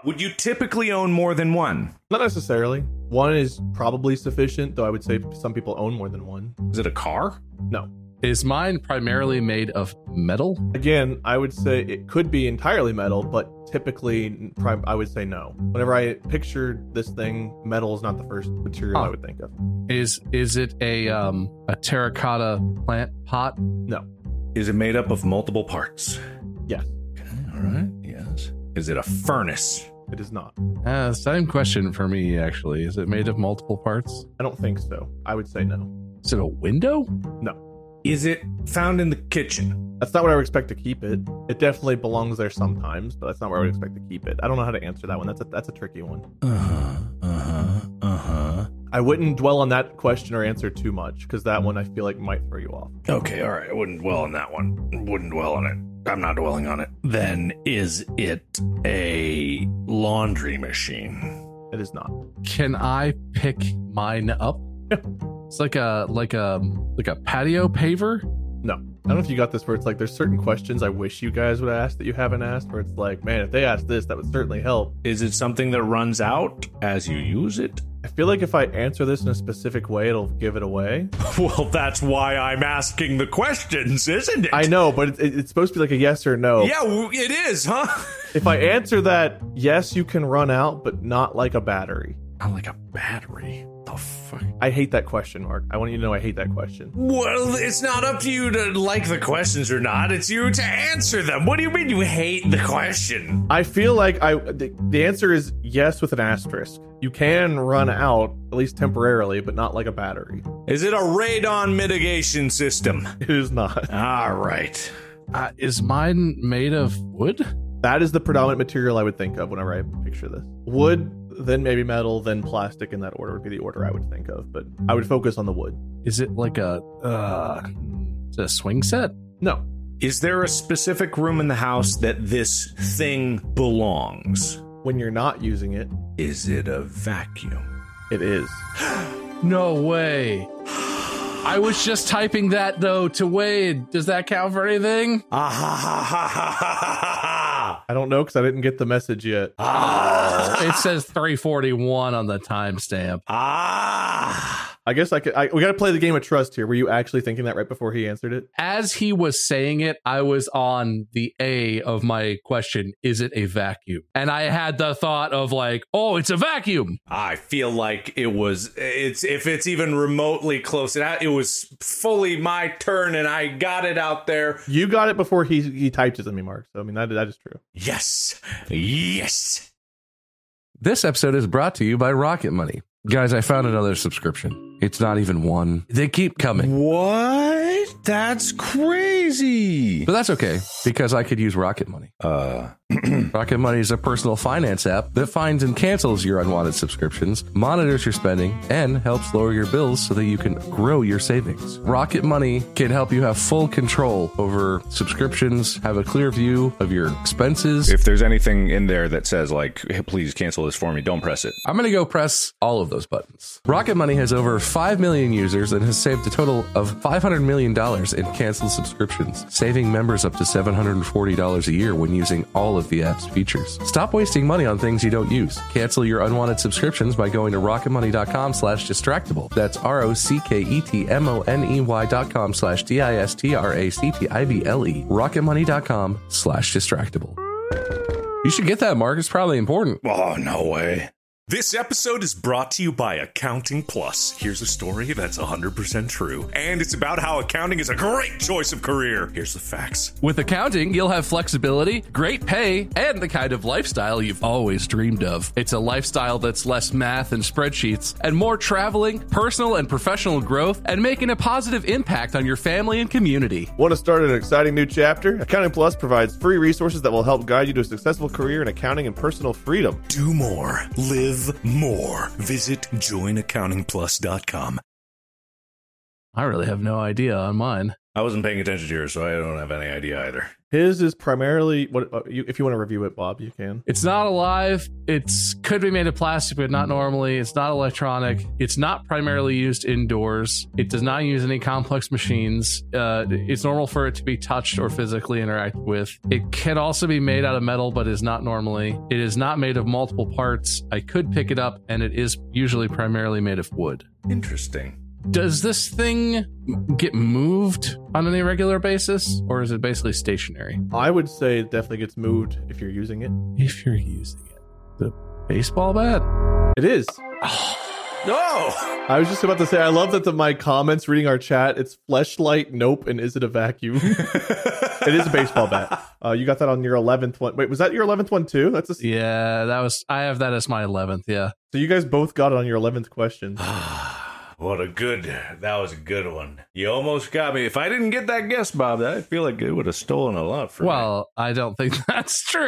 Would you typically own more than one? Not necessarily. One is probably sufficient, though I would say some people own more than one. Is it a car? No. Is mine primarily made of metal? Again, I would say it could be entirely metal, but typically prim- I would say no. Whenever I picture this thing, metal is not the first material Huh. I would think of. Is is it a um a terracotta plant pot? No. Is it made up of multiple parts? Yes, Okay, all right. Yes. Is it a furnace? it is not. Uh, same question for me, actually. Is it made of multiple parts? I don't think so. I would say no. Is it a window? No. Is it found in the kitchen? That's not where I would expect to keep it. It definitely belongs there sometimes, but that's not where I would expect to keep it. I don't know how to answer that one. That's a that's a tricky one. Uh-huh. Uh-huh. Uh-huh. I wouldn't dwell on that question or answer too much, because that one I feel like might throw you off. Okay, all right. I wouldn't dwell on that one. Wouldn't dwell on it. I'm not dwelling on it. Then is it a laundry machine? It is not. Can I pick mine up? Yeah. It's like a like a like a patio paver. No. I don't know if you got this where it's like there's certain questions I wish you guys would ask that you haven't asked, where it's like, man, if they asked this, that would certainly help. Is it something that runs out as you use it? I feel like if I answer this in a specific way, it'll give it away. Well, that's why I'm asking the questions, isn't it? I know, but it, it, it's supposed to be like a yes or no. Yeah, w- it is, huh? If I answer that, yes, you can run out, but not like a battery. Not like a battery. The fuck? I hate that question, Mark. I want you to know I hate that question. Well, it's not up to you to like the questions or not. It's you to answer them. What do you mean you hate the question? I feel like I the, the answer is yes with an asterisk. You can run out, at least temporarily, but not like a battery. Is it a radon mitigation system? It is not. All right. Uh, is mine made of wood? That is the predominant material I would think of whenever I picture this. Wood, then maybe metal, then plastic in that order would be the order I would think of, but I would focus on the wood. Is it like a uh is it a swing set? No. Is there a specific room in the house that this thing belongs? When you're not using it, Is it a vacuum? it is. No way. I was just typing that though to Wade. Does that count for anything? Ah ha ha ha ha ha ha ha. I don't know because I didn't get the message yet. Ah. It says three forty-one on the timestamp. Ah. I guess I could. I, we got to play the game of trust here. Were you actually thinking that right before he answered it? As he was saying it, I was on the A of my question, is it a vacuum? And I had the thought of like, oh, it's a vacuum. I feel like it was, it's, if it's even remotely close, it, it was fully my turn and I got it out there. You got it before he he typed it to me, Mark. So I mean that that is true. Yes. Yes. This episode is brought to you by Rocket Money. Guys, I found another subscription. It's not even one. They keep coming. What? That's crazy. But that's okay, because I could use Rocket Money. Uh, Rocket Money is a personal finance app that finds and cancels your unwanted subscriptions, monitors your spending, and helps lower your bills so that you can grow your savings. Rocket Money can help you have full control over subscriptions, have a clear view of your expenses. if there's anything in there that says like, hey, please cancel this for me, don't press it. I'm going to go press all of those buttons. Rocket Money has over five million users and has saved a total of five hundred million dollars in canceled subscriptions, saving members up to seven hundred forty dollars a year when using all of the app's features. Stop wasting money on things you don't use. Cancel your unwanted subscriptions by going to rocketmoney.com slash distractible. That's R-O-C-K-E-T-M-O-N-E-Y dot com slash D-I-S-T-R-A-C-T-I-B-L-E. rocketmoney.com slash distractible. You should get that, Mark. It's probably important. Oh, no way. This episode is brought to you by Accounting Plus. Here's a story that's one hundred percent true. And it's about how accounting is a great choice of career. Here's the facts. With accounting, you'll have flexibility, great pay, and the kind of lifestyle you've always dreamed of. It's a lifestyle that's less math and spreadsheets, and more traveling, personal and professional growth, and making a positive impact on your family and community. Want to start an exciting new chapter? Accounting Plus provides free resources that will help guide you to a successful career in accounting and personal freedom. Do more. Live more. Visit join accounting plus dot com. I really have no idea on mine. I wasn't paying attention to yours, so I don't have any idea either. His is primarily what uh, you, if you want to review it, Bob, you can. It's not alive. It's could be made of plastic, but not normally. It's not electronic. It's not primarily used indoors. It does not use any complex machines. Uh, it's normal for it to be touched or physically interacted with. It can also be made out of metal, but is not normally. It is not made of multiple parts. I could pick it up, and it is usually primarily made of wood. Interesting. Does this thing get moved on an irregular basis, or is it basically stationary? I would say it definitely gets moved if you're using it. If you're using it. The baseball bat? It is. No! I was just about to say, I love that the my comments reading our chat, it's fleshlight, nope, and is it a vacuum? It is a baseball bat. Uh, you got that on your eleventh one. Wait, was that your eleventh one too? That's a... Yeah, that was. I have that as my eleventh, yeah. So you guys both got it on your eleventh question. What a good, that was a good one. You almost got me. If I didn't get that guess, Bob, I feel like it would have stolen a lot from well, me. I don't think that's true.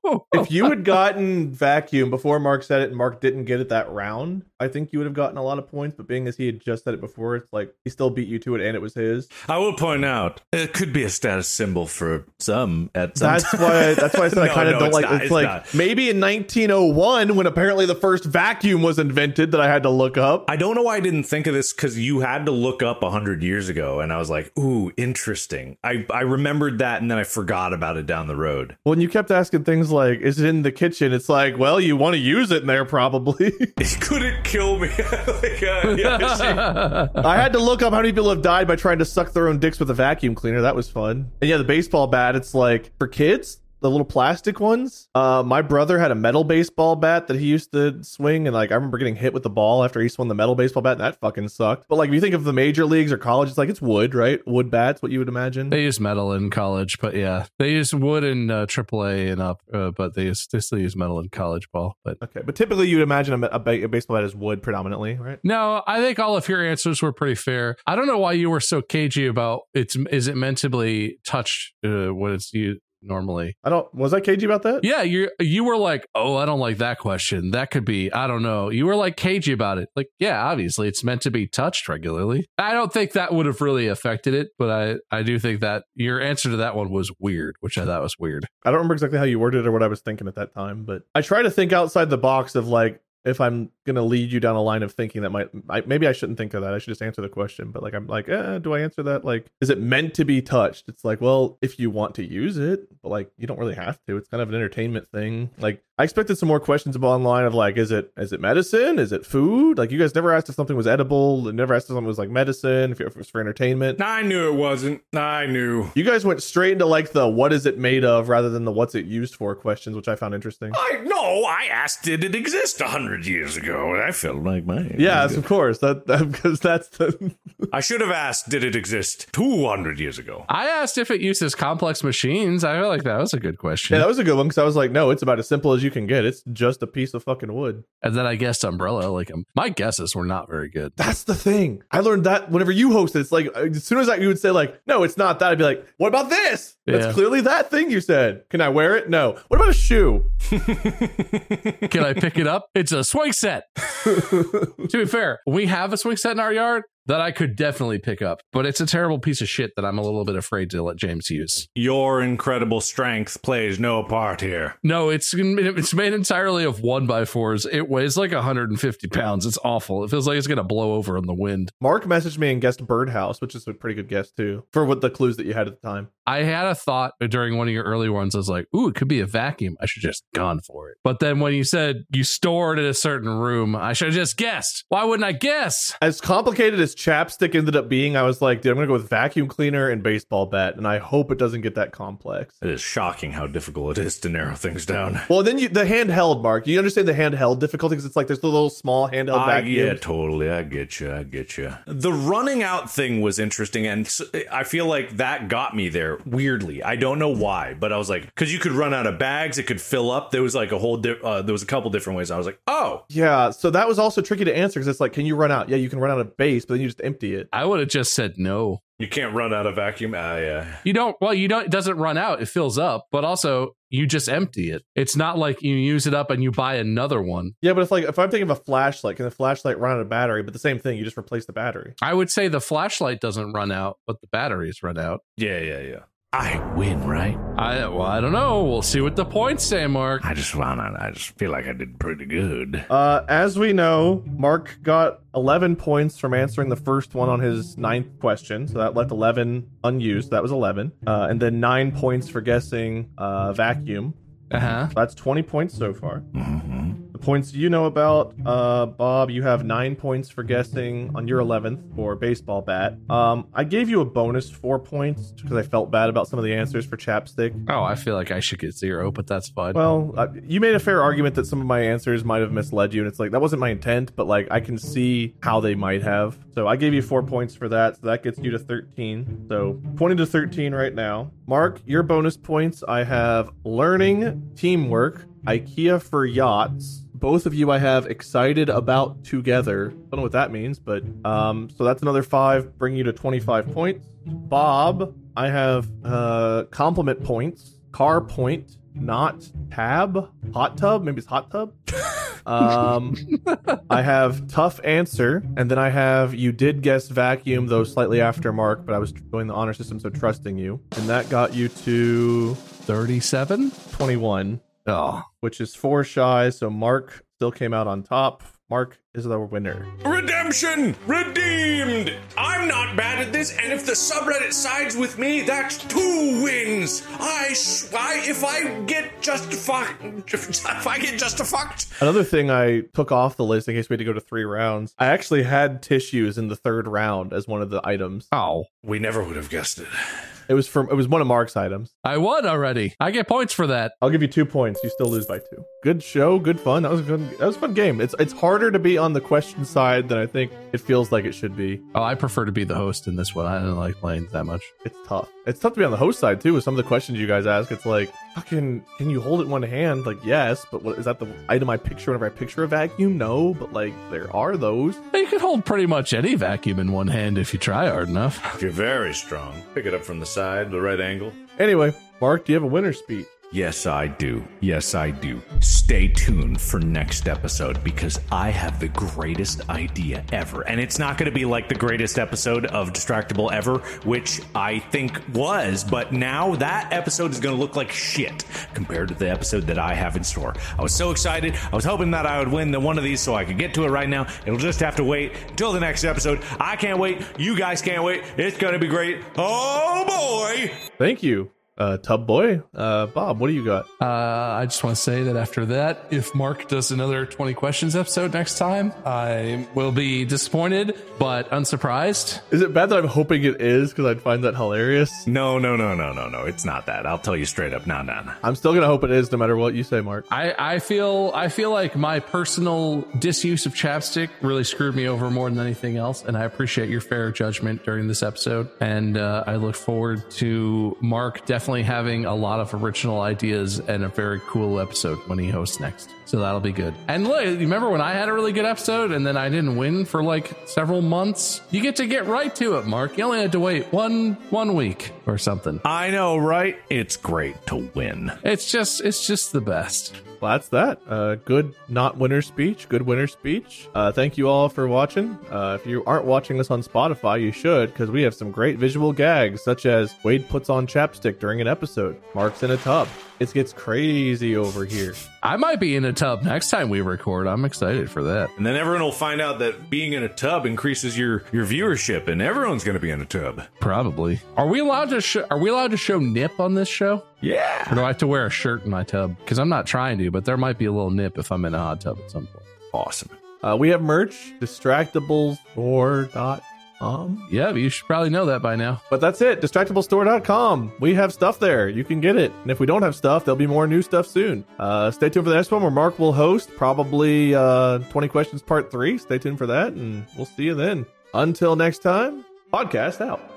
If you had gotten vacuum before Mark said it and Mark didn't get it that round, I think you would have gotten a lot of points. But being as he had just said it before, it's like he still beat you to it and it was his. I will point out, it could be a status symbol for some at some That's time. why That's why I said No, I kind of no, don't it's like not, it's, it's like not. maybe in nineteen oh one when apparently the first vacuum was invented that I had to look up. I don't know why I didn't think of this, because you had to look up one hundred years ago, and I was like, ooh, interesting. I, I remembered that, and then I forgot about it down the road. When you kept asking things like, is it in the kitchen? It's like, well, you want to use it in there probably. It couldn't kill me. like, uh, yeah, I had to look up how many people have died by trying to suck their own dicks with a vacuum cleaner. That was fun. And yeah, the baseball bat, it's like for kids, the little plastic ones. Uh, my brother had a metal baseball bat that he used to swing, and like I remember getting hit with the ball after he swung the metal baseball bat, and that fucking sucked. But like if you think of the major leagues or college, it's like it's wood, right? Wood bats, what you would imagine. They use metal in college, but yeah, they use wood in uh, triple A and up, uh, but they, use, they still use metal in college ball. But okay, but typically you'd imagine a, a, ba- a baseball bat is wood predominantly, right? no, I think all of your answers were pretty fair. I don't know why you were so cagey about it's. Is it meant to be touched uh, when it's used? Normally, I don't. Was I cagey about that? Yeah, you you were like, oh, I don't like that question. That could be, I don't know. You were like cagey about it. Like, yeah, obviously, it's meant to be touched regularly. I don't think that would have really affected it, but I I do think that your answer to that one was weird, which I thought was weird. I don't remember exactly how you worded it or what I was thinking at that time, but I try to think outside the box of like, if I'm going to lead you down a line of thinking that might, I, maybe I shouldn't think of that. I should just answer the question. But like, I'm like, eh, do I answer that? Like, is it meant to be touched? It's like, well, if you want to use it, but like, you don't really have to. It's kind of an entertainment thing. Like, I expected some more questions about online of like, is it, is it medicine? Is it food? Like, you guys never asked if something was edible. And never asked if something was like medicine, if it was for entertainment. I knew it wasn't. I knew. You guys went straight into like the what is it made of rather than the what's it used for questions, which I found interesting. I no, I asked, did it exist a hundred years ago? I felt like mine. Yes, of course. That, that because that's the. I should have asked, did it exist two hundred years ago? I asked if it uses complex machines. I feel like that was a good question. Yeah, that was a good one because I was like, no, it's about as simple as you can get. It's just a piece of fucking wood. And then I guessed umbrella. Like um, my guesses were not very good. That's the thing. I learned that whenever you hosted, it's like as soon as I, you would say like, no, it's not that. I'd be like, what about this? That's Yeah. clearly that thing you said. Can I wear it? No. What about a shoe? Can I pick it up? It's a swing set. To be fair, we have a swing set in our yard that I could definitely pick up, but it's a terrible piece of shit that I'm a little bit afraid to let James use. Your incredible strength plays no part here. No, it's it's made entirely of one by fours. It weighs like one hundred fifty pounds. It's awful. It feels like it's gonna blow over in the wind. Mark messaged me and guessed birdhouse, which is a pretty good guess too for what the clues that you had at the time. I had a thought during one of your early ones. I was like, ooh, it could be a vacuum. I should just gone for it. But then when you said you store it in a certain room, I should have just guessed. Why wouldn't I guess? As complicated as chapstick ended up being, I was like, dude, I'm gonna go with vacuum cleaner and baseball bat, and I hope it doesn't get that complex. It is shocking how difficult it is to narrow things down. Well, then you the handheld, Mark. You understand the handheld difficulty because it's like there's the little small handheld I, vacuum. yeah, totally. I get you. I get you. The running out thing was interesting, and s- I feel like that got me there weirdly. I don't know why, but I was like, because you could run out of bags, it could fill up. There was like a whole, di- uh, there was a couple different ways. I was like, oh, Yeah, so that was also tricky to answer because it's like, can you run out? Yeah, you can run out of base, but then you just empty it. I would have just said no. You can't run out of vacuum. Uh, yeah. You don't, well, you don't, it doesn't run out. It fills up, but also you just empty it. It's not like you use it up and you buy another one. Yeah, but if like if I'm thinking of a flashlight, can the flashlight run out of battery? But the same thing, you just replace the battery. I would say the flashlight doesn't run out, but the batteries run out. Yeah, yeah, yeah. I win, right? I well, I don't know. We'll see what the points say, Mark. I just wanna. I just feel like I did pretty good. Uh, as we know, Mark got eleven points from answering the first one on his ninth question, so that left eleven unused. That was eleven, uh, and then nine points for guessing uh, vacuum. Uh huh. That's twenty points so far. Mm-hmm. The points you know about, uh, Bob, you have nine points for guessing on your eleventh for baseball bat. Um, I gave you a bonus four points because I felt bad about some of the answers for chapstick. Oh, I feel like I should get zero, but that's fine. Well, uh, you made a fair argument that some of my answers might have misled you, and it's like, that wasn't my intent, but like, I can see how they might have. So I gave you four points for that, so that gets you to thirteen. So twenty to thirteen right now. Mark, your bonus points, I have learning, teamwork, IKEA for yachts. Both of you I have excited about together. Don't know what that means, but um, so that's another five, bringing you to twenty-five points. Bob, I have uh, compliment points, car point, not tab, hot tub, maybe it's hot tub. um, I have tough answer, and then I have you did guess vacuum, though slightly after Mark, but I was doing the honor system, so trusting you, and that got you to thirty-seven, twenty-one. Oh, Which is four shy, so Mark still came out on top. Mark is the winner. Redemption! Redeemed! I'm not bad at this, and if the subreddit sides with me, that's two wins! I, sh- I if I get justified, if I get justified. Another thing I took off the list in case we had to go to three rounds, I actually had tissues in the third round as one of the items. oh, We never would have guessed it. It was from it was one of Mark's items. I won already. I get points for that. I'll give you two points. You still lose by two. Good show, good fun. That was a good. That was a fun game. It's it's harder to be on the question side than I think it feels like it should be. Oh, I prefer to be the host in this one. I didn't like playing that much. It's tough. It's tough to be on the host side too. With some of the questions you guys ask, it's like, fucking, can you hold it in one hand? Like, yes, but what is that the item I picture whenever I picture a vacuum? No, but like there are those. You can hold pretty much any vacuum in one hand if you try hard enough. If you're very strong, pick it up from the side, the right angle. Anyway, Mark, do you have a winner's speech? Yes, I do. Yes, I do. Stay tuned for next episode because I have the greatest idea ever. And it's not going to be like the greatest episode of Distractable ever, which I think was, but now that episode is going to look like shit compared to the episode that I have in store. I was so excited. I was hoping that I would win the one of these so I could get to it right now. It'll just have to wait until the next episode. I can't wait. You guys can't wait. It's going to be great. Oh boy. Thank you. Uh, Tub Boy, uh, Bob, what do you got? Uh, I just want to say that after that, if Mark does another twenty questions episode next time, I will be disappointed, but unsurprised. Is it bad that I'm hoping it is because I'd find that hilarious? No, no, no, no, no, no. It's not that. I'll tell you straight up. No, no, no. I'm still gonna hope it is, no matter what you say, Mark. I, I feel I feel like my personal disuse of chapstick really screwed me over more than anything else, and I appreciate your fair judgment during this episode. And uh, I look forward to Mark definitely. Definitely having a lot of original ideas and a very cool episode when he hosts next. So that'll be good. And look, you remember when I had a really good episode and then I didn't win for like several months? You get to get right to it, Mark. You only had to wait one one week or something. I know, right? It's great to win. It's just it's just the best. Well, that's that. Uh, good not winner speech. Good winner speech. Uh, thank you all for watching. Uh, if you aren't watching this on Spotify, you should, because we have some great visual gags, such as Wade puts on chapstick during an episode. Mark's in a tub. It gets crazy over here. I might be in a tub next time we record. I'm excited for that. And then everyone will find out that being in a tub increases your, your viewership, and everyone's going to be in a tub. Probably. Are we allowed to sh- Are we allowed to show nip on this show? Yeah. Or do I have to wear a shirt in my tub? Because I'm not trying to, but there might be a little nip if I'm in a hot tub at some point. Awesome. Uh, we have merch, distractable store dot com. Yeah, but you should probably know that by now. But that's it, distractable store dot com. We have stuff there. You can get it. And if we don't have stuff, there'll be more new stuff soon. Uh, stay tuned for the next one where Mark will host, probably uh, twenty questions part three. Stay tuned for that, and we'll see you then. Until next time, podcast out.